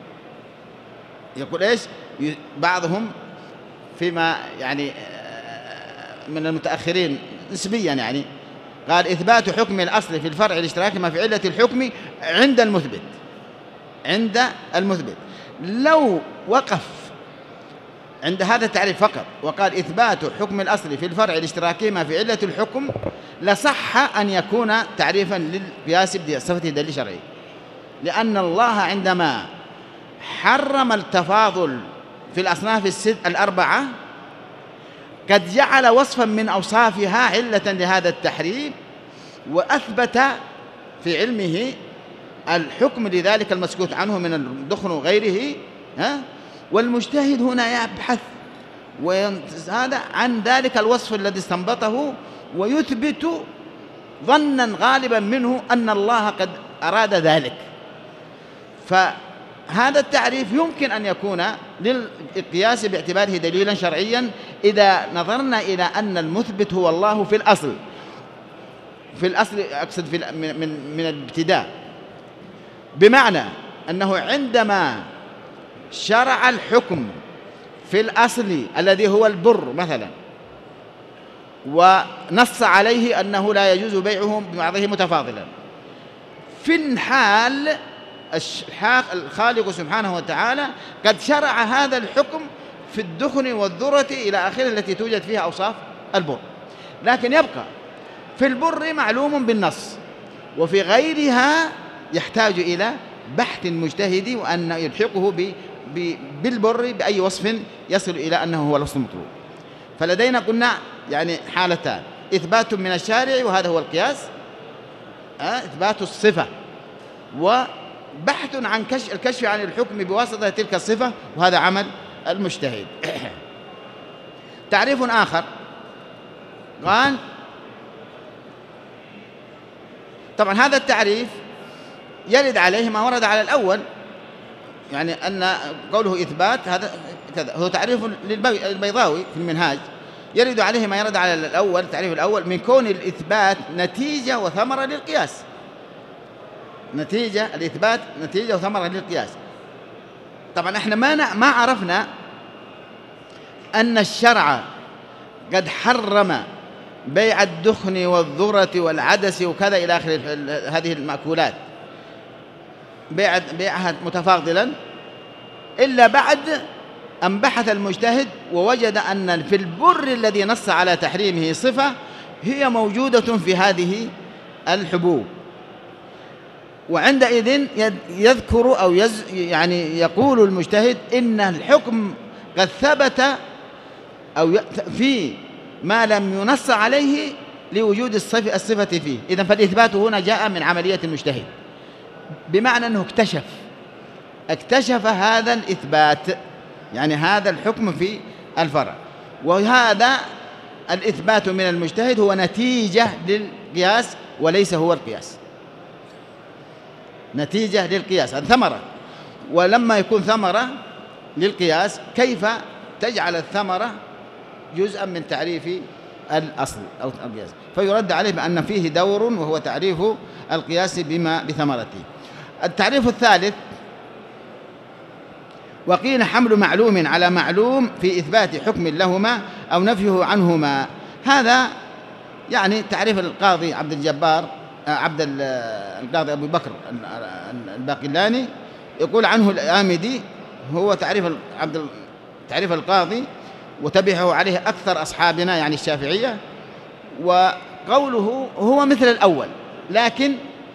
Speaker 2: يقول إيش بعضهم فيما يعني من المتأخرين نسبيا، يعني قال إثبات حكم الأصل في الفرع الاشتراكي ما في علة الحكم عند المثبت، عند المثبت. لو وقف عند هذا التعريف فقط وقال إثبات حكم الأصل في الفرع الاشتراكي ما في علة الحكم لصح أن يكون تعريفا للقياس بصفته دليل شرعي، لأن الله عندما حرم التفاضل في الأصناف الست الأربعة قد جعل وصفا من أوصافها علة لهذا التحريم، وأثبت في علمه الحكم لذلك المسكوت عنه من الدخن وغيره. ها والمجتهد هنا يبحث وهذا عن ذلك الوصف الذي استنبطه، ويثبت ظنا غالبا منه أن الله قد أراد ذلك. فهذا التعريف يمكن أن يكون للقياس باعتباره دليلا شرعيا إذا نظرنا إلى أن المثبت هو الله في الأصل، في الأصل أقصد في من من الابتداء، بمعنى أنه عندما شرع الحكم في الأصل الذي هو البر مثلا، ونص عليه أنه لا يجوز بيعه ببعضه متفاضلا، في الحال الخالق سبحانه وتعالى قد شرع هذا الحكم في الدخن والذرة إلى آخره التي توجد فيها أوصاف البر. لكن يبقى في البر معلوم بالنص، وفي غيرها يحتاج إلى بحث المجتهد وأن يلحقه ب بالبر بأي وصف يصل إلى أنه هو الوصف المطلوب. فلدينا قلنا يعني حالتان: إثبات من الشارع وهذا هو القياس، إثبات الصفة، وبحث عن كشف الكشف عن الحكم بواسطة تلك الصفة، وهذا عمل المجتهد. تعريف آخر قال، طبعا هذا التعريف يرد عليه ما ورد على الأول، يعني أن قوله إثبات هذا كذا هو تعريف للبيضاوي في المنهاج، يرد عليه ما يرد على الأول، التعريف الأول من كون الإثبات نتيجة وثمرة للقياس. نتيجة الإثبات نتيجة وثمرة للقياس. طبعا احنا ما ما عرفنا أن الشرع قد حرم بيع الدخن والذرة والعدس وكذا إلى آخر هذه المأكولات، بيع بيعها متفاضلا، إلا بعد أن بحث المجتهد ووجد أن في البر الذي نص على تحريمه صفة هي موجودة في هذه الحبوب، وعندئذ يذكر أو يز يعني يقول المجتهد إن الحكم قد ثبت أو في ما لم ينص عليه لوجود الصفة الصفة فيه. إذن فالإثبات هنا جاء من عملية المجتهد، بمعنى أنه اكتشف اكتشف هذا الإثبات، يعني هذا الحكم في الفرع، وهذا الإثبات من المجتهد هو نتيجة للقياس وليس هو القياس، نتيجة للقياس، هذا ثمرة. ولما يكون ثمرة للقياس كيف تجعل الثمرة جزءا من تعريف الأصل أو القياس؟ فيرد عليه بأن فيه دور وهو تعريف القياس بما بثمرته. التعريف الثالث: وقيل حمل معلوم على معلوم في إثبات حكم لهما أو نفيه عنهما. هذا يعني تعريف القاضي عبد الجبار عبد القاضي أبو بكر الباقلاني يقول عنه الآمدي، هو تعريف عبد تعريف القاضي وتبعه عليه أكثر أصحابنا يعني الشافعية، وقوله هو مثل الأول لكن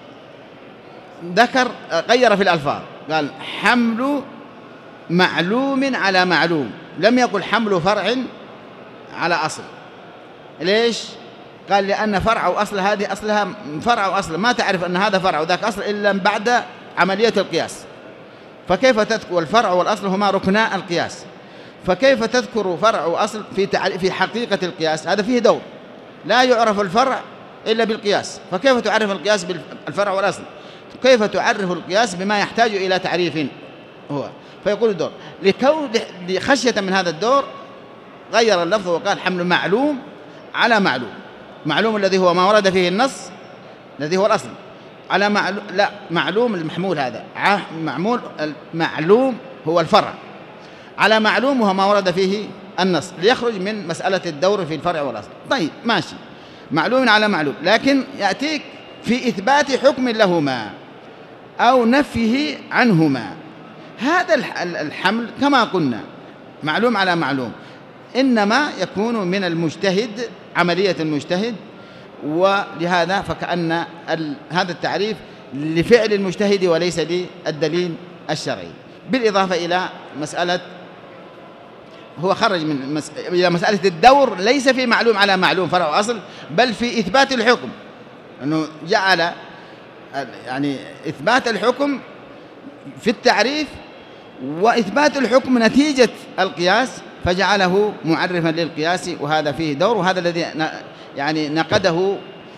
Speaker 2: ذكر غير في الألفاظ، قال حمل معلوم على معلوم، لم يقل حمل فرع على أصل. ليش؟ قال لأن فرع وأصل هذه أصلها فرع وأصل، ما تعرف أن هذا فرع وذاك أصل إلا بعد عملية القياس، فكيف تذكر الفرع والأصل هما ركنا القياس، فكيف تذكر فرع وأصل في في حقيقة القياس؟ هذا فيه دور، لا يعرف الفرع إلا بالقياس، فكيف تعرف القياس بالفرع والأصل؟ كيف تعرف القياس بما يحتاج إلى تعريف هو؟ فيقول الدور لكون لخشية من هذا الدور غير اللفظ وقال حمل معلوم على معلوم، معلوم الذي هو ما ورد فيه النص الذي هو الأصل، على معلوم لا معلوم المحمول، هذا معمول المعلوم هو الفرع، على معلوم وهو ما ورد فيه النص، ليخرج من مسألة الدور في الفرع والأصل. طيب ماشي، معلوم على معلوم، لكن يأتيك في إثبات حكم لهما أو نفيه عنهما. هذا الحمل كما قلنا معلوم على معلوم، إنما يكون من المجتهد، عملية المجتهد، ولهذا فكأن هذا التعريف لفعل المجتهد وليس للدليل الشرعي. بالإضافة إلى مسألة هو خرج من مس... إلى مسألة الدور، ليس في معلوم على معلوم فرع وأصل، بل في إثبات الحكم، أنه جعل يعني إثبات الحكم في التعريف وإثبات الحكم نتيجة القياس، فجعله معرفا للقياس، وهذا فيه دور، وهذا الذي يعني نقده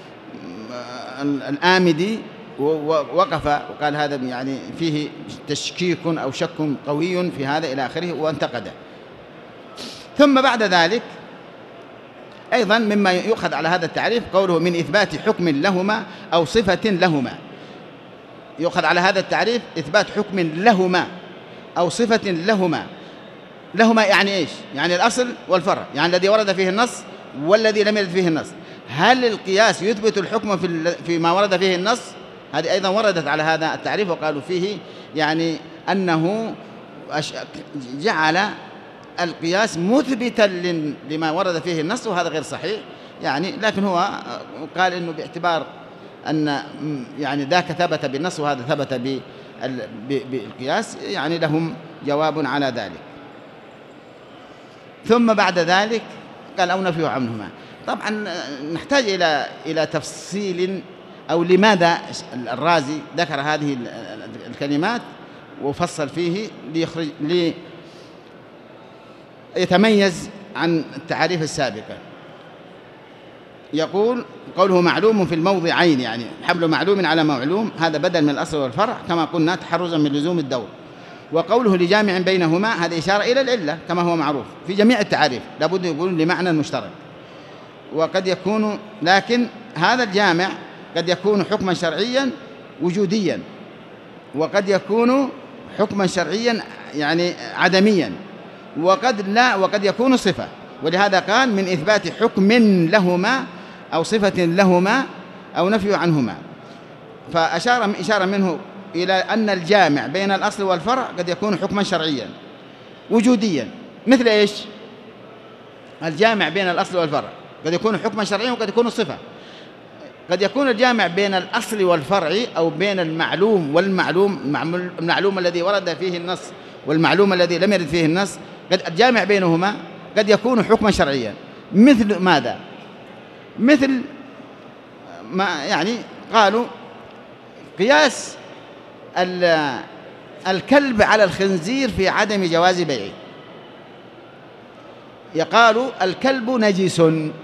Speaker 2: الآمدي ووقف وقال هذا يعني فيه تشكيك أو شك قوي في هذا إلى آخره، وانتقده. ثم بعد ذلك أيضا مما يؤخذ على هذا التعريف قوله من إثبات حكم لهما أو صفة لهما، يؤخذ على هذا التعريف إثبات حكم لهما أو صفة لهما. لهما يعني إيش؟ يعني الأصل والفرع، يعني الذي ورد فيه النص والذي لم يرد فيه النص. هل القياس يثبت الحكم في فيما ورد فيه النص؟ هذه أيضا وردت على هذا التعريف، وقالوا فيه يعني أنه جعل القياس مثبتا لما ورد فيه النص، وهذا غير صحيح يعني، لكن هو قال إنه باعتبار أن يعني ذاك ثبت بالنص وهذا ثبت بالقياس، يعني لهم جواب على ذلك. ثم بعد ذلك قال أو نفيه عنهما. طبعا نحتاج إلى إلى تفصيل أو لماذا الرازي ذكر هذه الكلمات وفصل فيه ليخرج ليتميز عن التعاريف السابقة. يقول قوله معلوم في الموضعين، يعني حمل معلوم على معلوم، هذا بدل من الأصل والفرع كما قلنا تحرزا من لزوم الدور. وقوله لجامع بينهما هذا إشارة إلى العلة كما هو معروف في جميع التعاريف، لابد يقولون لمعنى مشترك. وقد يكون، لكن هذا الجامع قد يكون حكما شرعيا وجوديا، وقد يكون حكما شرعيا يعني عدميا، وقد لا وقد يكون صفة. ولهذا قال من إثبات حكم لهما أو صفة لهما أو نفي عنهما. فأشار إشارة منه إلى أن الجامع بين الأصل والفرع قد يكون حكما شرعيا وجوديا. مثل إيش؟ الجامع بين الأصل والفرع قد يكون حكما شرعيا وقد يكون صفة. قد يكون الجامع بين الأصل والفرع أو بين المعلوم والمعلوم، المعلوم الذي ورد فيه النص والمعلوم الذي لم يرد فيه النص، قد الجامع بينهما قد يكون حكما شرعيا. مثل ماذا؟ مثل ما يعني قالوا قياس الكلب على الخنزير في عدم جواز بيعه. يقال الكلب نجس،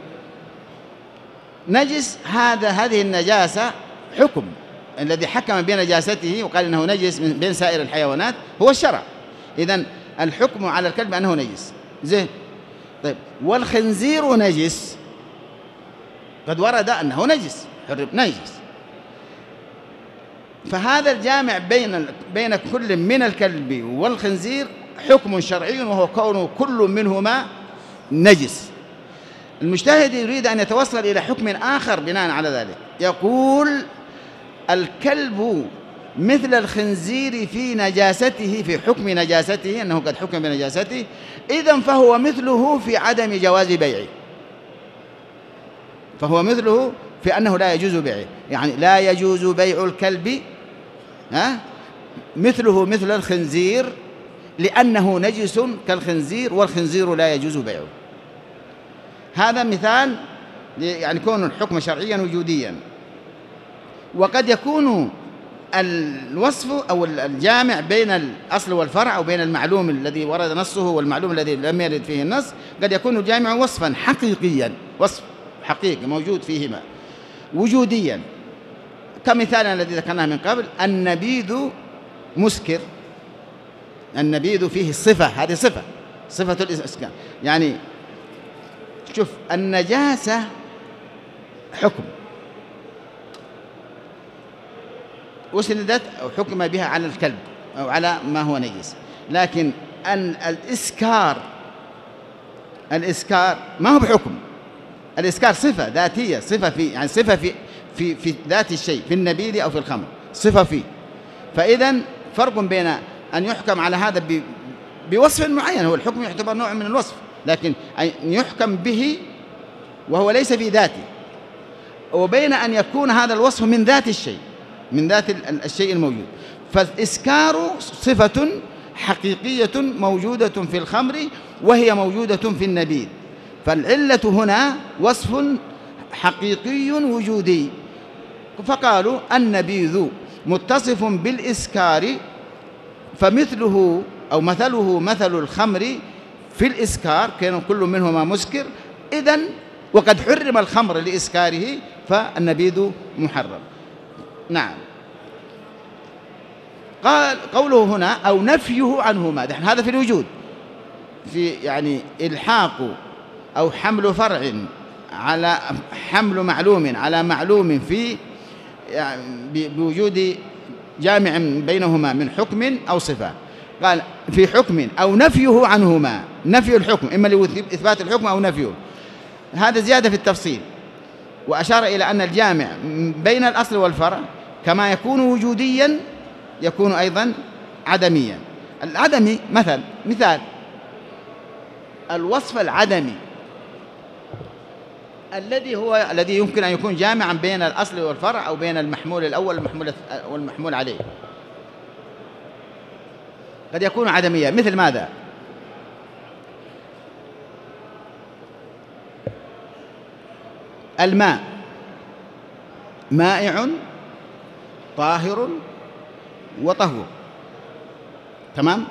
Speaker 2: نجس هذا هذه النجاسة حكم الذي حكم بنجاسته وقال إنه نجس من بين سائر الحيوانات هو الشرع. إذن الحكم على الكلب أنه نجس. زين، طيب والخنزير نجس قد ورد أنه نجس، حرم نجس. فهذا الجامع بين بين كل من الكلب والخنزير حكم شرعي وهو كون كل منهما نجس. المجتهد يريد أن يتوصل إلى حكم آخر بناء على ذلك، يقول الكلب مثل الخنزير في نجاسته، في حكم نجاسته أنه قد حكم بنجاسته، إذن فهو مثله في عدم جواز بيعه، فهو مثله في أنه لا يجوز بيعه. يعني لا يجوز بيع الكلب ها مثله مثل الخنزير لأنه نجس كالخنزير، والخنزير لا يجوز بيعه. هذا مثال يعني كون الحكم شرعيا وجوديا. وقد يكون الوصف أو الجامع بين الأصل والفرع أو بين المعلوم الذي ورد نصه والمعلوم الذي لم يرد فيه النص، قد يكون الجامع وصفا حقيقيا، وصف حقيقي موجود فيهما وجوديا، كمثال الذي ذكرناه من قبل النبيذ مسكر. النبيذ فيه الصفة، هذه صفة صفة الإسكان. يعني شوف النجاسة حكم وسندت أو حكم بها على الكلب أو على ما هو نجس، لكن أن الإسكار الإسكار ما هو بحكم. الإسكار صفة ذاتية، صفة في يعني صفة في في في ذات الشيء، في النبيذ أو في الخمر صفة فيه. فإذا فرق بين أن يحكم على هذا بوصف معين، هو الحكم يعتبر نوع من الوصف، لكن أن يحكم به وهو ليس في ذاته، وبين أن يكون هذا الوصف من ذات الشيء، من ذات الشيء الموجود. فالإسكار صفة حقيقية موجودة في الخمر وهي موجودة في النبيذ، فالعلة هنا وصف حقيقي وجودي. فقالوا النبيذ متصف بالإسكار فمثله أو مثله مثل الخمر في الإسكار، كان كل منهما مسكر، إذن وقد حرم الخمر لإسكاره فالنبيذ محرم. نعم. قال قوله هنا أو نفيه عنهما، هذا في الوجود، في يعني إلحاق أو حمل فرع على حمل معلوم على معلوم في يعني بوجود جامع بينهما من حكم أو صفة. قال في حكم أو نفيه عنهما، نفي الحكم إما لإثبات الحكم أو نفيه، هذا زيادة في التفصيل. وأشار إلى أن الجامع بين الأصل والفرع كما يكون وجوديا يكون أيضا عدميا. العدمي مثل مثال الوصف العدمي الذي هو الذي يمكن أن يكون جامعا بين الأصل والفرع أو بين المحمول الأول والمحمول والمحمول عليه. قد يكون عدميا، مثل ماذا؟ الماء مائع طاهر وطهور، تمام؟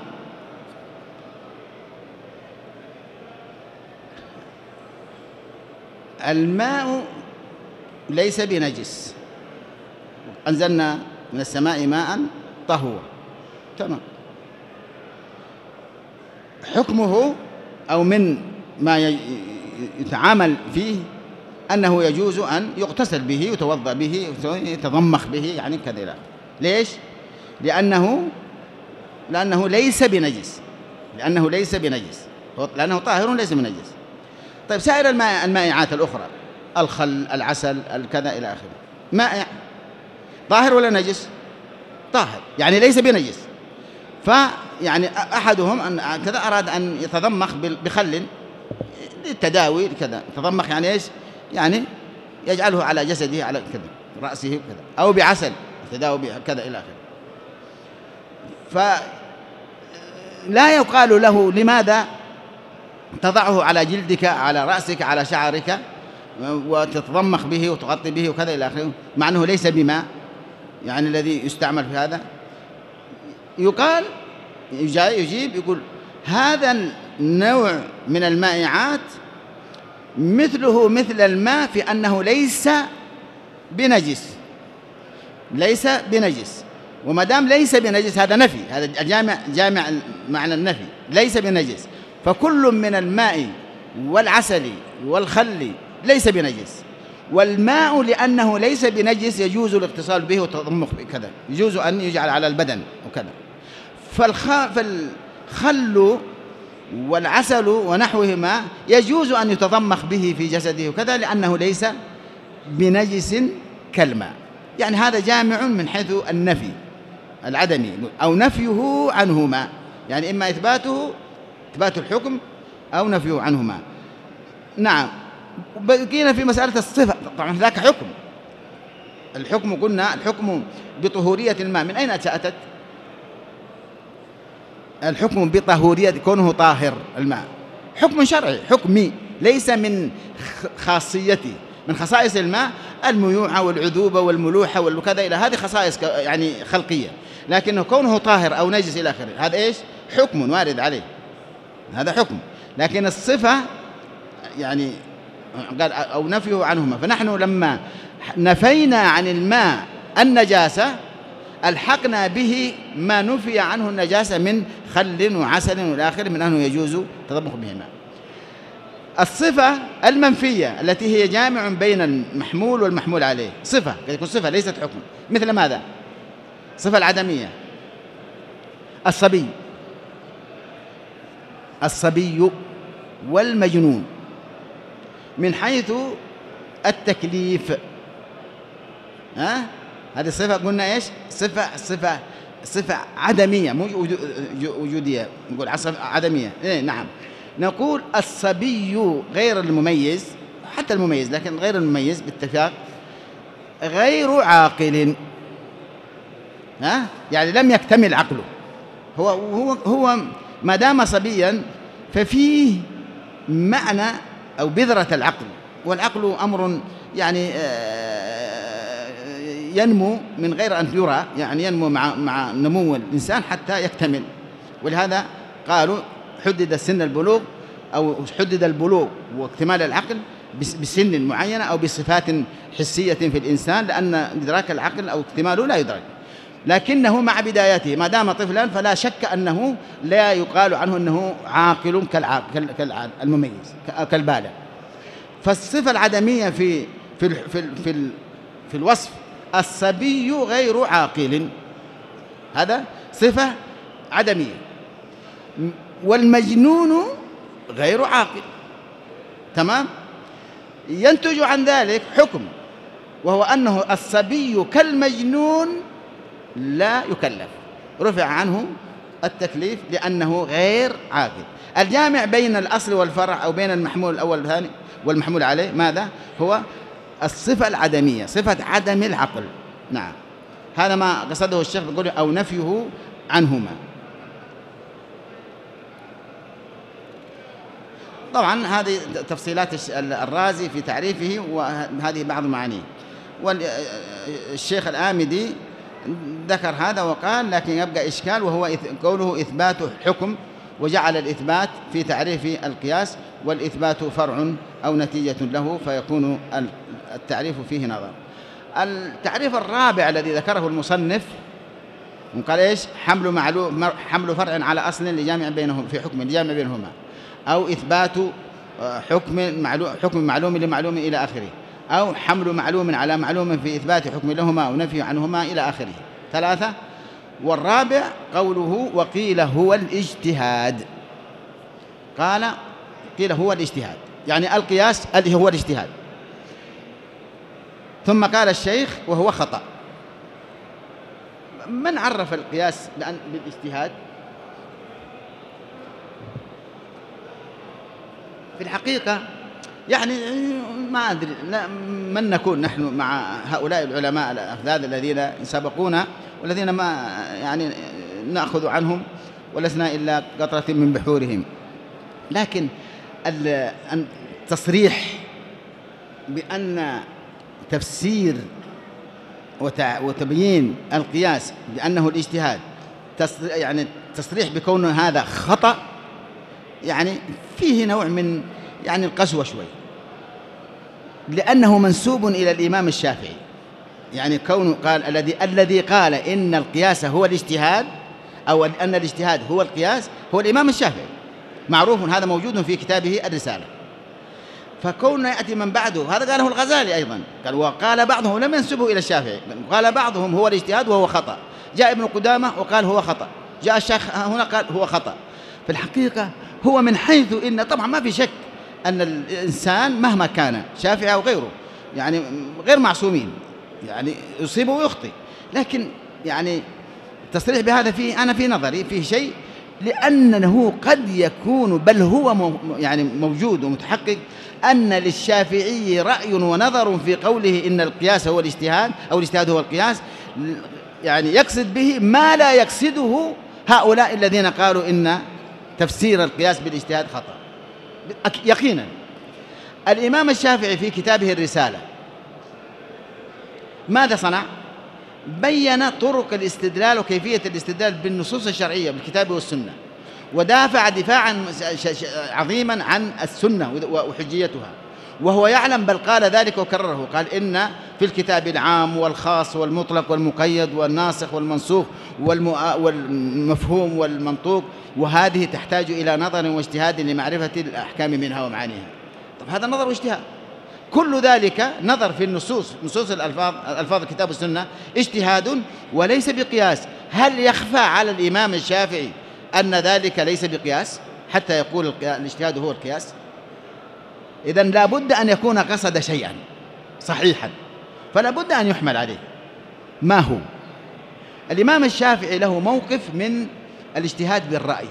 Speaker 2: الماء ليس بنجس، أنزلنا من السماء ماء طهور، تمام. حكمه أو من ما يتعامل فيه أنه يجوز أن يغتسل به، يتوضأ به، يتضمخ به، يعني كذا. ليش؟ لأنه لأنه ليس بنجس، لأنه ليس بنجس، لأنه طاهر ليس بنجس. طيب سائر الماء المائعات الأخرى، الخل، العسل، الكذا إلى آخره، مائع طاهر ولا نجس؟ طاهر، يعني ليس بنجس. فيعني أحدهم أن كذا أراد أن يتضمخ بخل للتداوي كذا، تضمخ يعني إيش؟ يعني يجعله على جسده، على كذا رأسه كذا، أو بعسل يتداوي كذا إلى آخره. فلا يقال له لماذا تضعه على جلدك، على رأسك، على شعرك، وتتضمخ به وتغطي به وكذا إلى آخره، مع أنه ليس بماء، يعني الذي يستعمل في هذا. يقال يجيب يقول هذا النوع من المائعات مثله مثل الماء في أنه ليس بنجس، ليس بنجس. وما دام ليس بنجس هذا نفي، هذا الجامع جامع معنى النفي، ليس بنجس. فكل من الماء والعسل والخل ليس بنجس، والماء لأنه ليس بنجس يجوز الاغتسال به والتضمخ كذا، يجوز أن يجعل على البدن وكذا. فالخل والعسل ونحوهما يجوز أن يتضمخ به في جسده وكذا، لأنه ليس بنجس كالماء. يعني هذا جامع من حيث النفي العدمي أو نفيه عنهما، يعني إما إثباته إثبات الحكم أو نفيه عنهما. نعم. بقينا في مسألة الصفة، طبعا ذاك حكم، الحكم قلنا الحكم بطهورية الماء من أين أتت؟ الحكم بطهورية كونه طاهر الماء حكم شرعي حكمي، ليس من خاصيته، من خصائص الماء الميوعة والعذوبة والملوحة والكذا إلى هذه خصائص يعني خلقية، لكنه كونه طاهر أو نجس إلى آخره هذا إيش؟ حكم وارد عليه، هذا حكم. لكن الصفة يعني قال أو نفيه عنهما. فنحن لما نفينا عن الماء النجاسة ألحقنا به ما نفي عنه النجاسة من خل وعسل والى آخره، من أنه يجوز تطبخ به الماء. الصفة المنفية التي هي جامع بين المحمول والمحمول عليه، صفة قد يكون صفة ليست حكم، مثل ماذا؟ صفة العدمية، الصبي الصبي والمجنون من حيث التكليف، ها؟ هذه الصفة قلنا إيش؟ صفة صفة صفة عدمية مو وجودية، نقول عدمية. إيه نعم، نقول الصبي غير المميز، حتى المميز لكن غير المميز باتفاق، غير عاقل، ها؟ يعني لم يكتمل عقله، هو هو هو ما دام صبيا ففيه معنى أو بذرة العقل، والعقل أمر يعني ينمو من غير أن يرى، يعني ينمو مع مع نمو الإنسان حتى يكتمل. ولهذا قالوا حدد سن البلوغ أو حدد البلوغ واكتمال العقل بسن معينة أو بصفات حسية في الإنسان، لأن إدراك العقل أو اكتماله لا يدرك، لكنه مع بدايته ما دام طفلا فلا شك أنه لا يقال عنه أنه عاقل كالمميز كالبالغ. فالصفة العدمية في في في في, في الوصف الصبي غير عاقل، هذا صفة عدمية. والمجنون غير عاقل، تمام؟ ينتج عن ذلك حكم، وهو أنه الصبي كالمجنون لا يكلف، رفع عنه التكليف لأنه غير عاقل. الجامع بين الأصل والفرع أو بين المحمول الأول والثاني والمحمول عليه ماذا؟ هو الصفة العدمية، صفة عدم العقل. نعم، هذا ما قصده الشيخ يقول أو نفيه عنهما. طبعا هذه تفصيلات الرازي في تعريفه وهذه بعض معانيه. والشيخ الآمدي ذكر هذا وقال لكن يبقى إشكال، وهو قوله إثبات حكم، وجعل الإثبات في تعريف القياس، والإثبات فرع أو نتيجة له، فيكون التعريف فيه نظر. التعريف الرابع الذي ذكره المصنف قال إيش؟ حمل معلوم حمل فرع على أصل لجامع بينهم في حكم لجامع بينهما، أو إثبات حكم معلوم حكم معلوم لمعلوم إلى آخره، أو حمل معلوم على معلوم في إثبات حكم لهما أو نفي عنهما إلى آخره. ثلاثة. والرابع قوله وقيل هو الاجتهاد. قال قيل هو الاجتهاد، يعني القياس اللي هو الاجتهاد. ثم قال الشيخ وهو خطأ. من عرف القياس بالاجتهاد؟ في الحقيقة يعني ما أدري من نكون نحن مع هؤلاء العلماء الأفذاذ الذين سبقونا والذين ما يعني نأخذ عنهم ولسنا إلا قطرة من بحورهم. لكن التصريح بأن تفسير وتبيين القياس بأنه الاجتهاد يعني تصريح بكون هذا خطأ، يعني فيه نوع من يعني القسوة شوي، لأنه منسوب إلى الإمام الشافعي. يعني كونه قال الذي الذي قال إن القياس هو الاجتهاد أو أن الاجتهاد هو القياس هو الإمام الشافعي، معروف هذا موجود في كتابه الرسالة. فكون يأتي من بعده هذا قاله الغزالي أيضا، قال وقال بعضهم لم ينسبه إلى الشافعي، قال بعضهم هو الاجتهاد وهو خطأ. جاء ابن قدامة وقال هو خطأ، جاء الشيخ هنا قال هو خطأ. في الحقيقة هو من حيث إن طبعا ما في شك أن الإنسان مهما كان شافعي أو غيره يعني غير معصومين، يعني يصيب ويخطئ، لكن يعني التصريح بهذا فيه أنا في نظري فيه شيء، لأنه قد يكون بل هو يعني موجود ومتحقق أن للشافعي رأي ونظر في قوله إن القياس هو الاجتهاد أو الاجتهاد هو القياس، يعني يقصد به ما لا يقصده هؤلاء الذين قالوا إن تفسير القياس بالاجتهاد خطأ يقينا. الإمام الشافعي في كتابه الرسالة ماذا صنع؟ بين طرق الاستدلال وكيفية الاستدلال بالنصوص الشرعية بالكتاب والسنة، ودافع دفاعا عظيما عن السنة وحجيتها، وهو يعلم بل قال ذلك وكرره، قال إن في الكتاب العام والخاص والمطلق والمقيد والناسخ والمنسوخ والمفهوم والمنطوق، وهذه تحتاج إلى نظر واجتهاد لمعرفة الأحكام منها ومعانيها. طب هذا نظر واجتهاد، كل ذلك نظر في النصوص نصوص الألفاظ الألفاظ الكتاب والسنة اجتهاد وليس بقياس. هل يخفى على الإمام الشافعي أن ذلك ليس بقياس حتى يقول الاجتهاد هو القياس؟ إذن لا بد أن يكون قصد شيئا صحيحا، فلا بد أن يحمل عليه. ما هو؟ الإمام الشافعي له موقف من الاجتهاد بالرأي،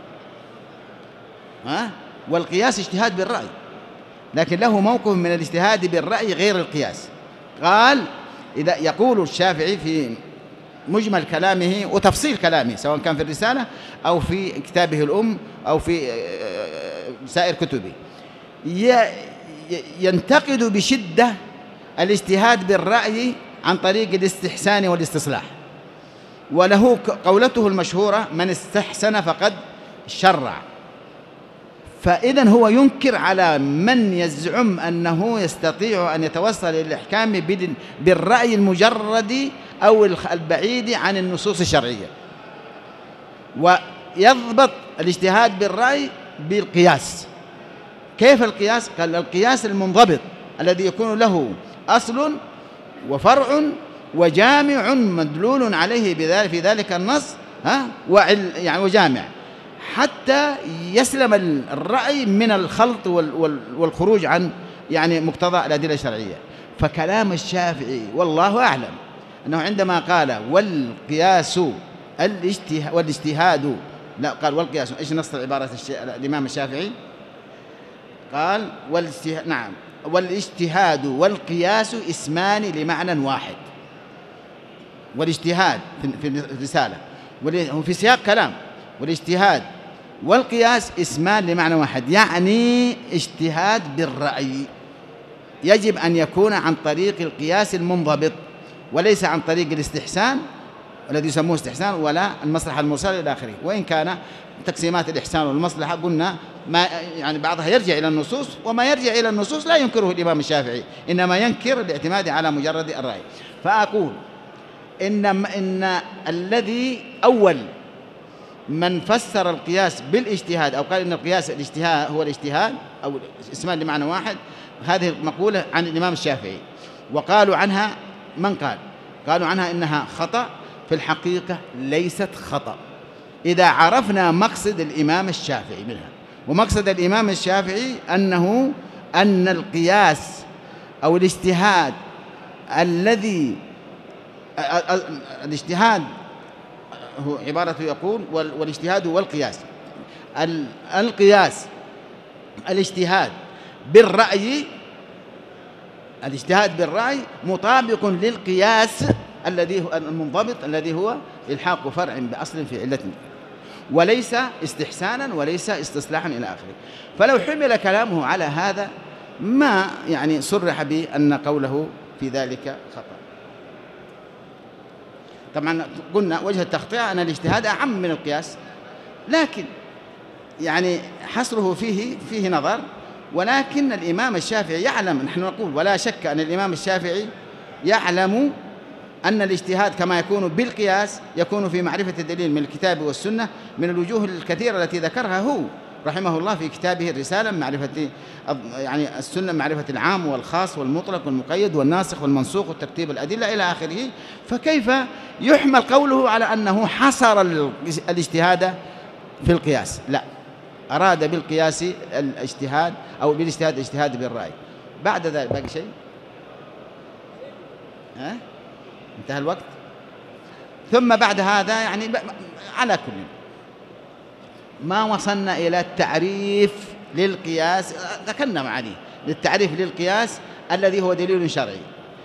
Speaker 2: ها؟ والقياس اجتهاد بالرأي، لكن له موقف من الاجتهاد بالرأي غير القياس. قال إذا يقول الشافعي في مجمل كلامه وتفصيل كلامه سواء كان في الرسالة أو في كتابه الأم أو في سائر كتبه، ينتقد بشدة الاجتهاد بالرأي عن طريق الاستحسان والاستصلاح، وله قولته المشهورة من استحسن فقد شرع. فإذن هو ينكر على من يزعم أنه يستطيع أن يتوصل إلى الإحكام بالرأي المجرد أو البعيد عن النصوص الشرعية، ويضبط الاجتهاد بالرأي بالقياس. كيف القياس؟ قال القياس المنضبط الذي يكون له أصل وفرع وجامع مدلول عليه بذلك في ذلك النص، ها وعل يعني وجامع، حتى يسلم الرأي من الخلط والخروج عن يعني مقتضى الأدلة الشرعية. فكلام الشافعي والله أعلم أنه عندما قال والقياس الاجتهاد والاجتهاد، لا قال والقياس. إيش نص عبارة الإمام الشافعي؟ قال والاجتهاد، نعم، والاجتهاد والقياس اسمان لمعنى واحد. والاجتهاد في الرسالة هو في سياق كلام، والاجتهاد والقياس اسمان لمعنى واحد، يعني اجتهاد بالرأي يجب أن يكون عن طريق القياس المنضبط، وليس عن طريق الاستحسان الذي يسموه استحسان ولا المصلحة المرسلة إلى آخره. وإن كان تقسيمات الإحسان والمصلحة قلنا ما يعني بعضها يرجع إلى النصوص، وما يرجع إلى النصوص لا ينكره الإمام الشافعي، إنما ينكر الاعتماد على مجرد الرأي. فأقول إن إن الذي أول من فسر القياس بالاجتهاد أو قال إن القياس الاجتهاد هو الاجتهاد أو اسمان لمعنى واحد، هذه مقولة عن الإمام الشافعي. وقالوا عنها، من قال؟ قالوا عنها إنها خطأ. في الحقيقة ليست خطأ إذا عرفنا مقصد الإمام الشافعي منها. ومقصد الإمام الشافعي أنه أن القياس أو الاجتهاد الذي الاجتهاد هو عبارة يقول والاجتهاد والقياس، القياس الاجتهاد بالرأي، الاجتهاد بالرأي مطابق للقياس الذي هو المنضبط الذي هو إلحاق فرع بأصل في علة، وليس استحسانا وليس استصلاحا إلى آخره. فلو حمل كلامه على هذا ما يعني صرح بأن قوله في ذلك خطأ. طبعا قلنا وجه التخطئة أن الاجتهاد أعم من القياس، لكن يعني حصره فيه فيه نظر. ولكن الإمام الشافعي يعلم، نحن نقول ولا شك أن الإمام الشافعي يعلم أن الاجتهاد كما يكون بالقياس يكون في معرفة الدليل من الكتاب والسنة من الوجوه الكثيرة التي ذكرها هو رحمه الله في كتابه الرسالة، معرفة يعني السنة، معرفة العام والخاص والمطلق والمقيد والناسخ والمنسوخ وترتيب الأدلة إلى آخره. فكيف يحمل قوله على أنه حصر الاجتهاد في القياس؟ لا، أراد بالقياس الاجتهاد أو بالاجتهاد الاجتهاد بالرأي. بعد ذلك باقي شيء؟ ها؟ انتهى الوقت. ثم بعد هذا يعني على كل ما وصلنا إلى التعريف للقياس، ذكرنا معانيه للتعريف للقياس الذي هو دليل شرعي.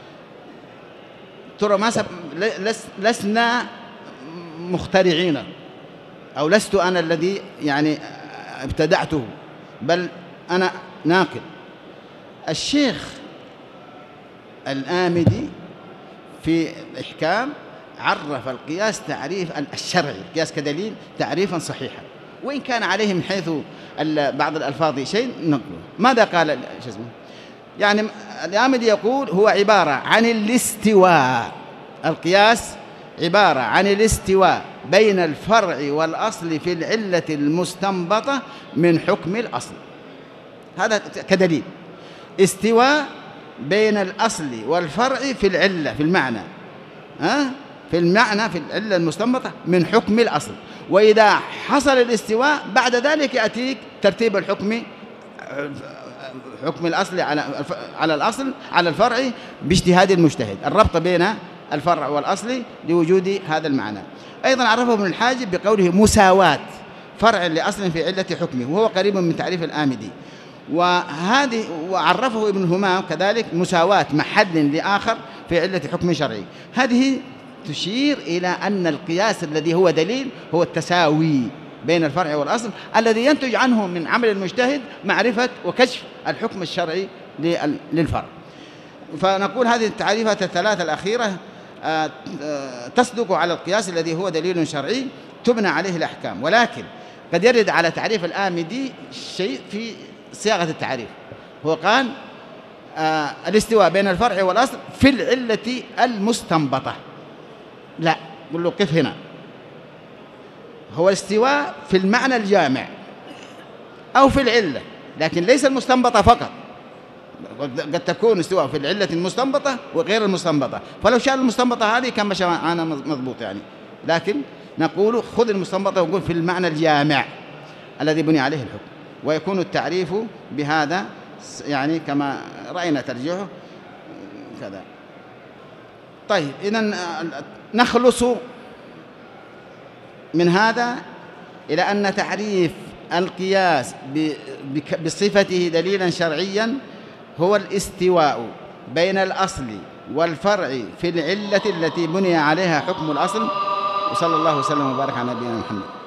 Speaker 2: ترى ما سب... لسنا مخترعين، أو لست أنا الذي يعني ابتدعته، بل أنا ناقل. الشيخ الآمدي في إحكام عرف القياس تعريف الشرعي، القياس كدليل تعريفا صحيحا، وإن كان عليه من حيث بعض الألفاظ شيء نقله. ماذا قال شو اسمه؟ يعني الآمدي يقول هو عبارة عن الاستواء، القياس عبارة عن الاستواء بين الفرع والأصل في العلة المستنبطة من حكم الأصل. هذا كدليل، استواء بين الأصل والفرع في العلة، في المعنى، ها؟ في المعنى في العلة المستنبطة من حكم الأصل. وإذا حصل الاستواء بعد ذلك يأتيك ترتيب الحكم، حكم الأصل على على الأصل على الفرع باجتهاد المجتهد، الربط بين الفرع والأصل لوجود هذا المعنى. أيضا عرفه ابن الحاجب بقوله مساواة فرع لأصل في علة حكمه، وهو قريب من تعريف الآمدي. وهذه وعرفه ابن همام كذلك مساواة محل لآخر في علة حكم شرعي. هذه تشير إلى أن القياس الذي هو دليل هو التساوي بين الفرع والأصل الذي ينتج عنه من عمل المجتهد معرفة وكشف الحكم الشرعي للفرع. فنقول هذه التعريفات الثلاثة الأخيرة تصدق على القياس الذي هو دليل شرعي تبنى عليه الأحكام. ولكن قد يرد على تعريف الآمدي شيء في صياغة التعريف. هو قال آه الاستواء بين الفرع والأصل في العلة المستنبطة. لا، قل له كيف هنا؟ هو الاستواء في المعنى الجامع أو في العلة، لكن ليس المستنبطة فقط، قد تكون استواء في العلة المستنبطة وغير المستنبطة. فلو شاء المستنبطة هذه كان مشى معنا مضبوط يعني، لكن نقول خذ المستنبطة ونقول في المعنى الجامع الذي بني عليه الحكم، ويكون التعريف بهذا يعني كما رأينا ترجيحه كذا. طيب إذن نخلص من هذا إلى أن تعريف القياس بصفته دليلا شرعيا هو الاستواء بين الأصل والفرع في العلة التي بني عليها حكم الأصل. وصلى الله وسلم وبارك على نبينا محمد.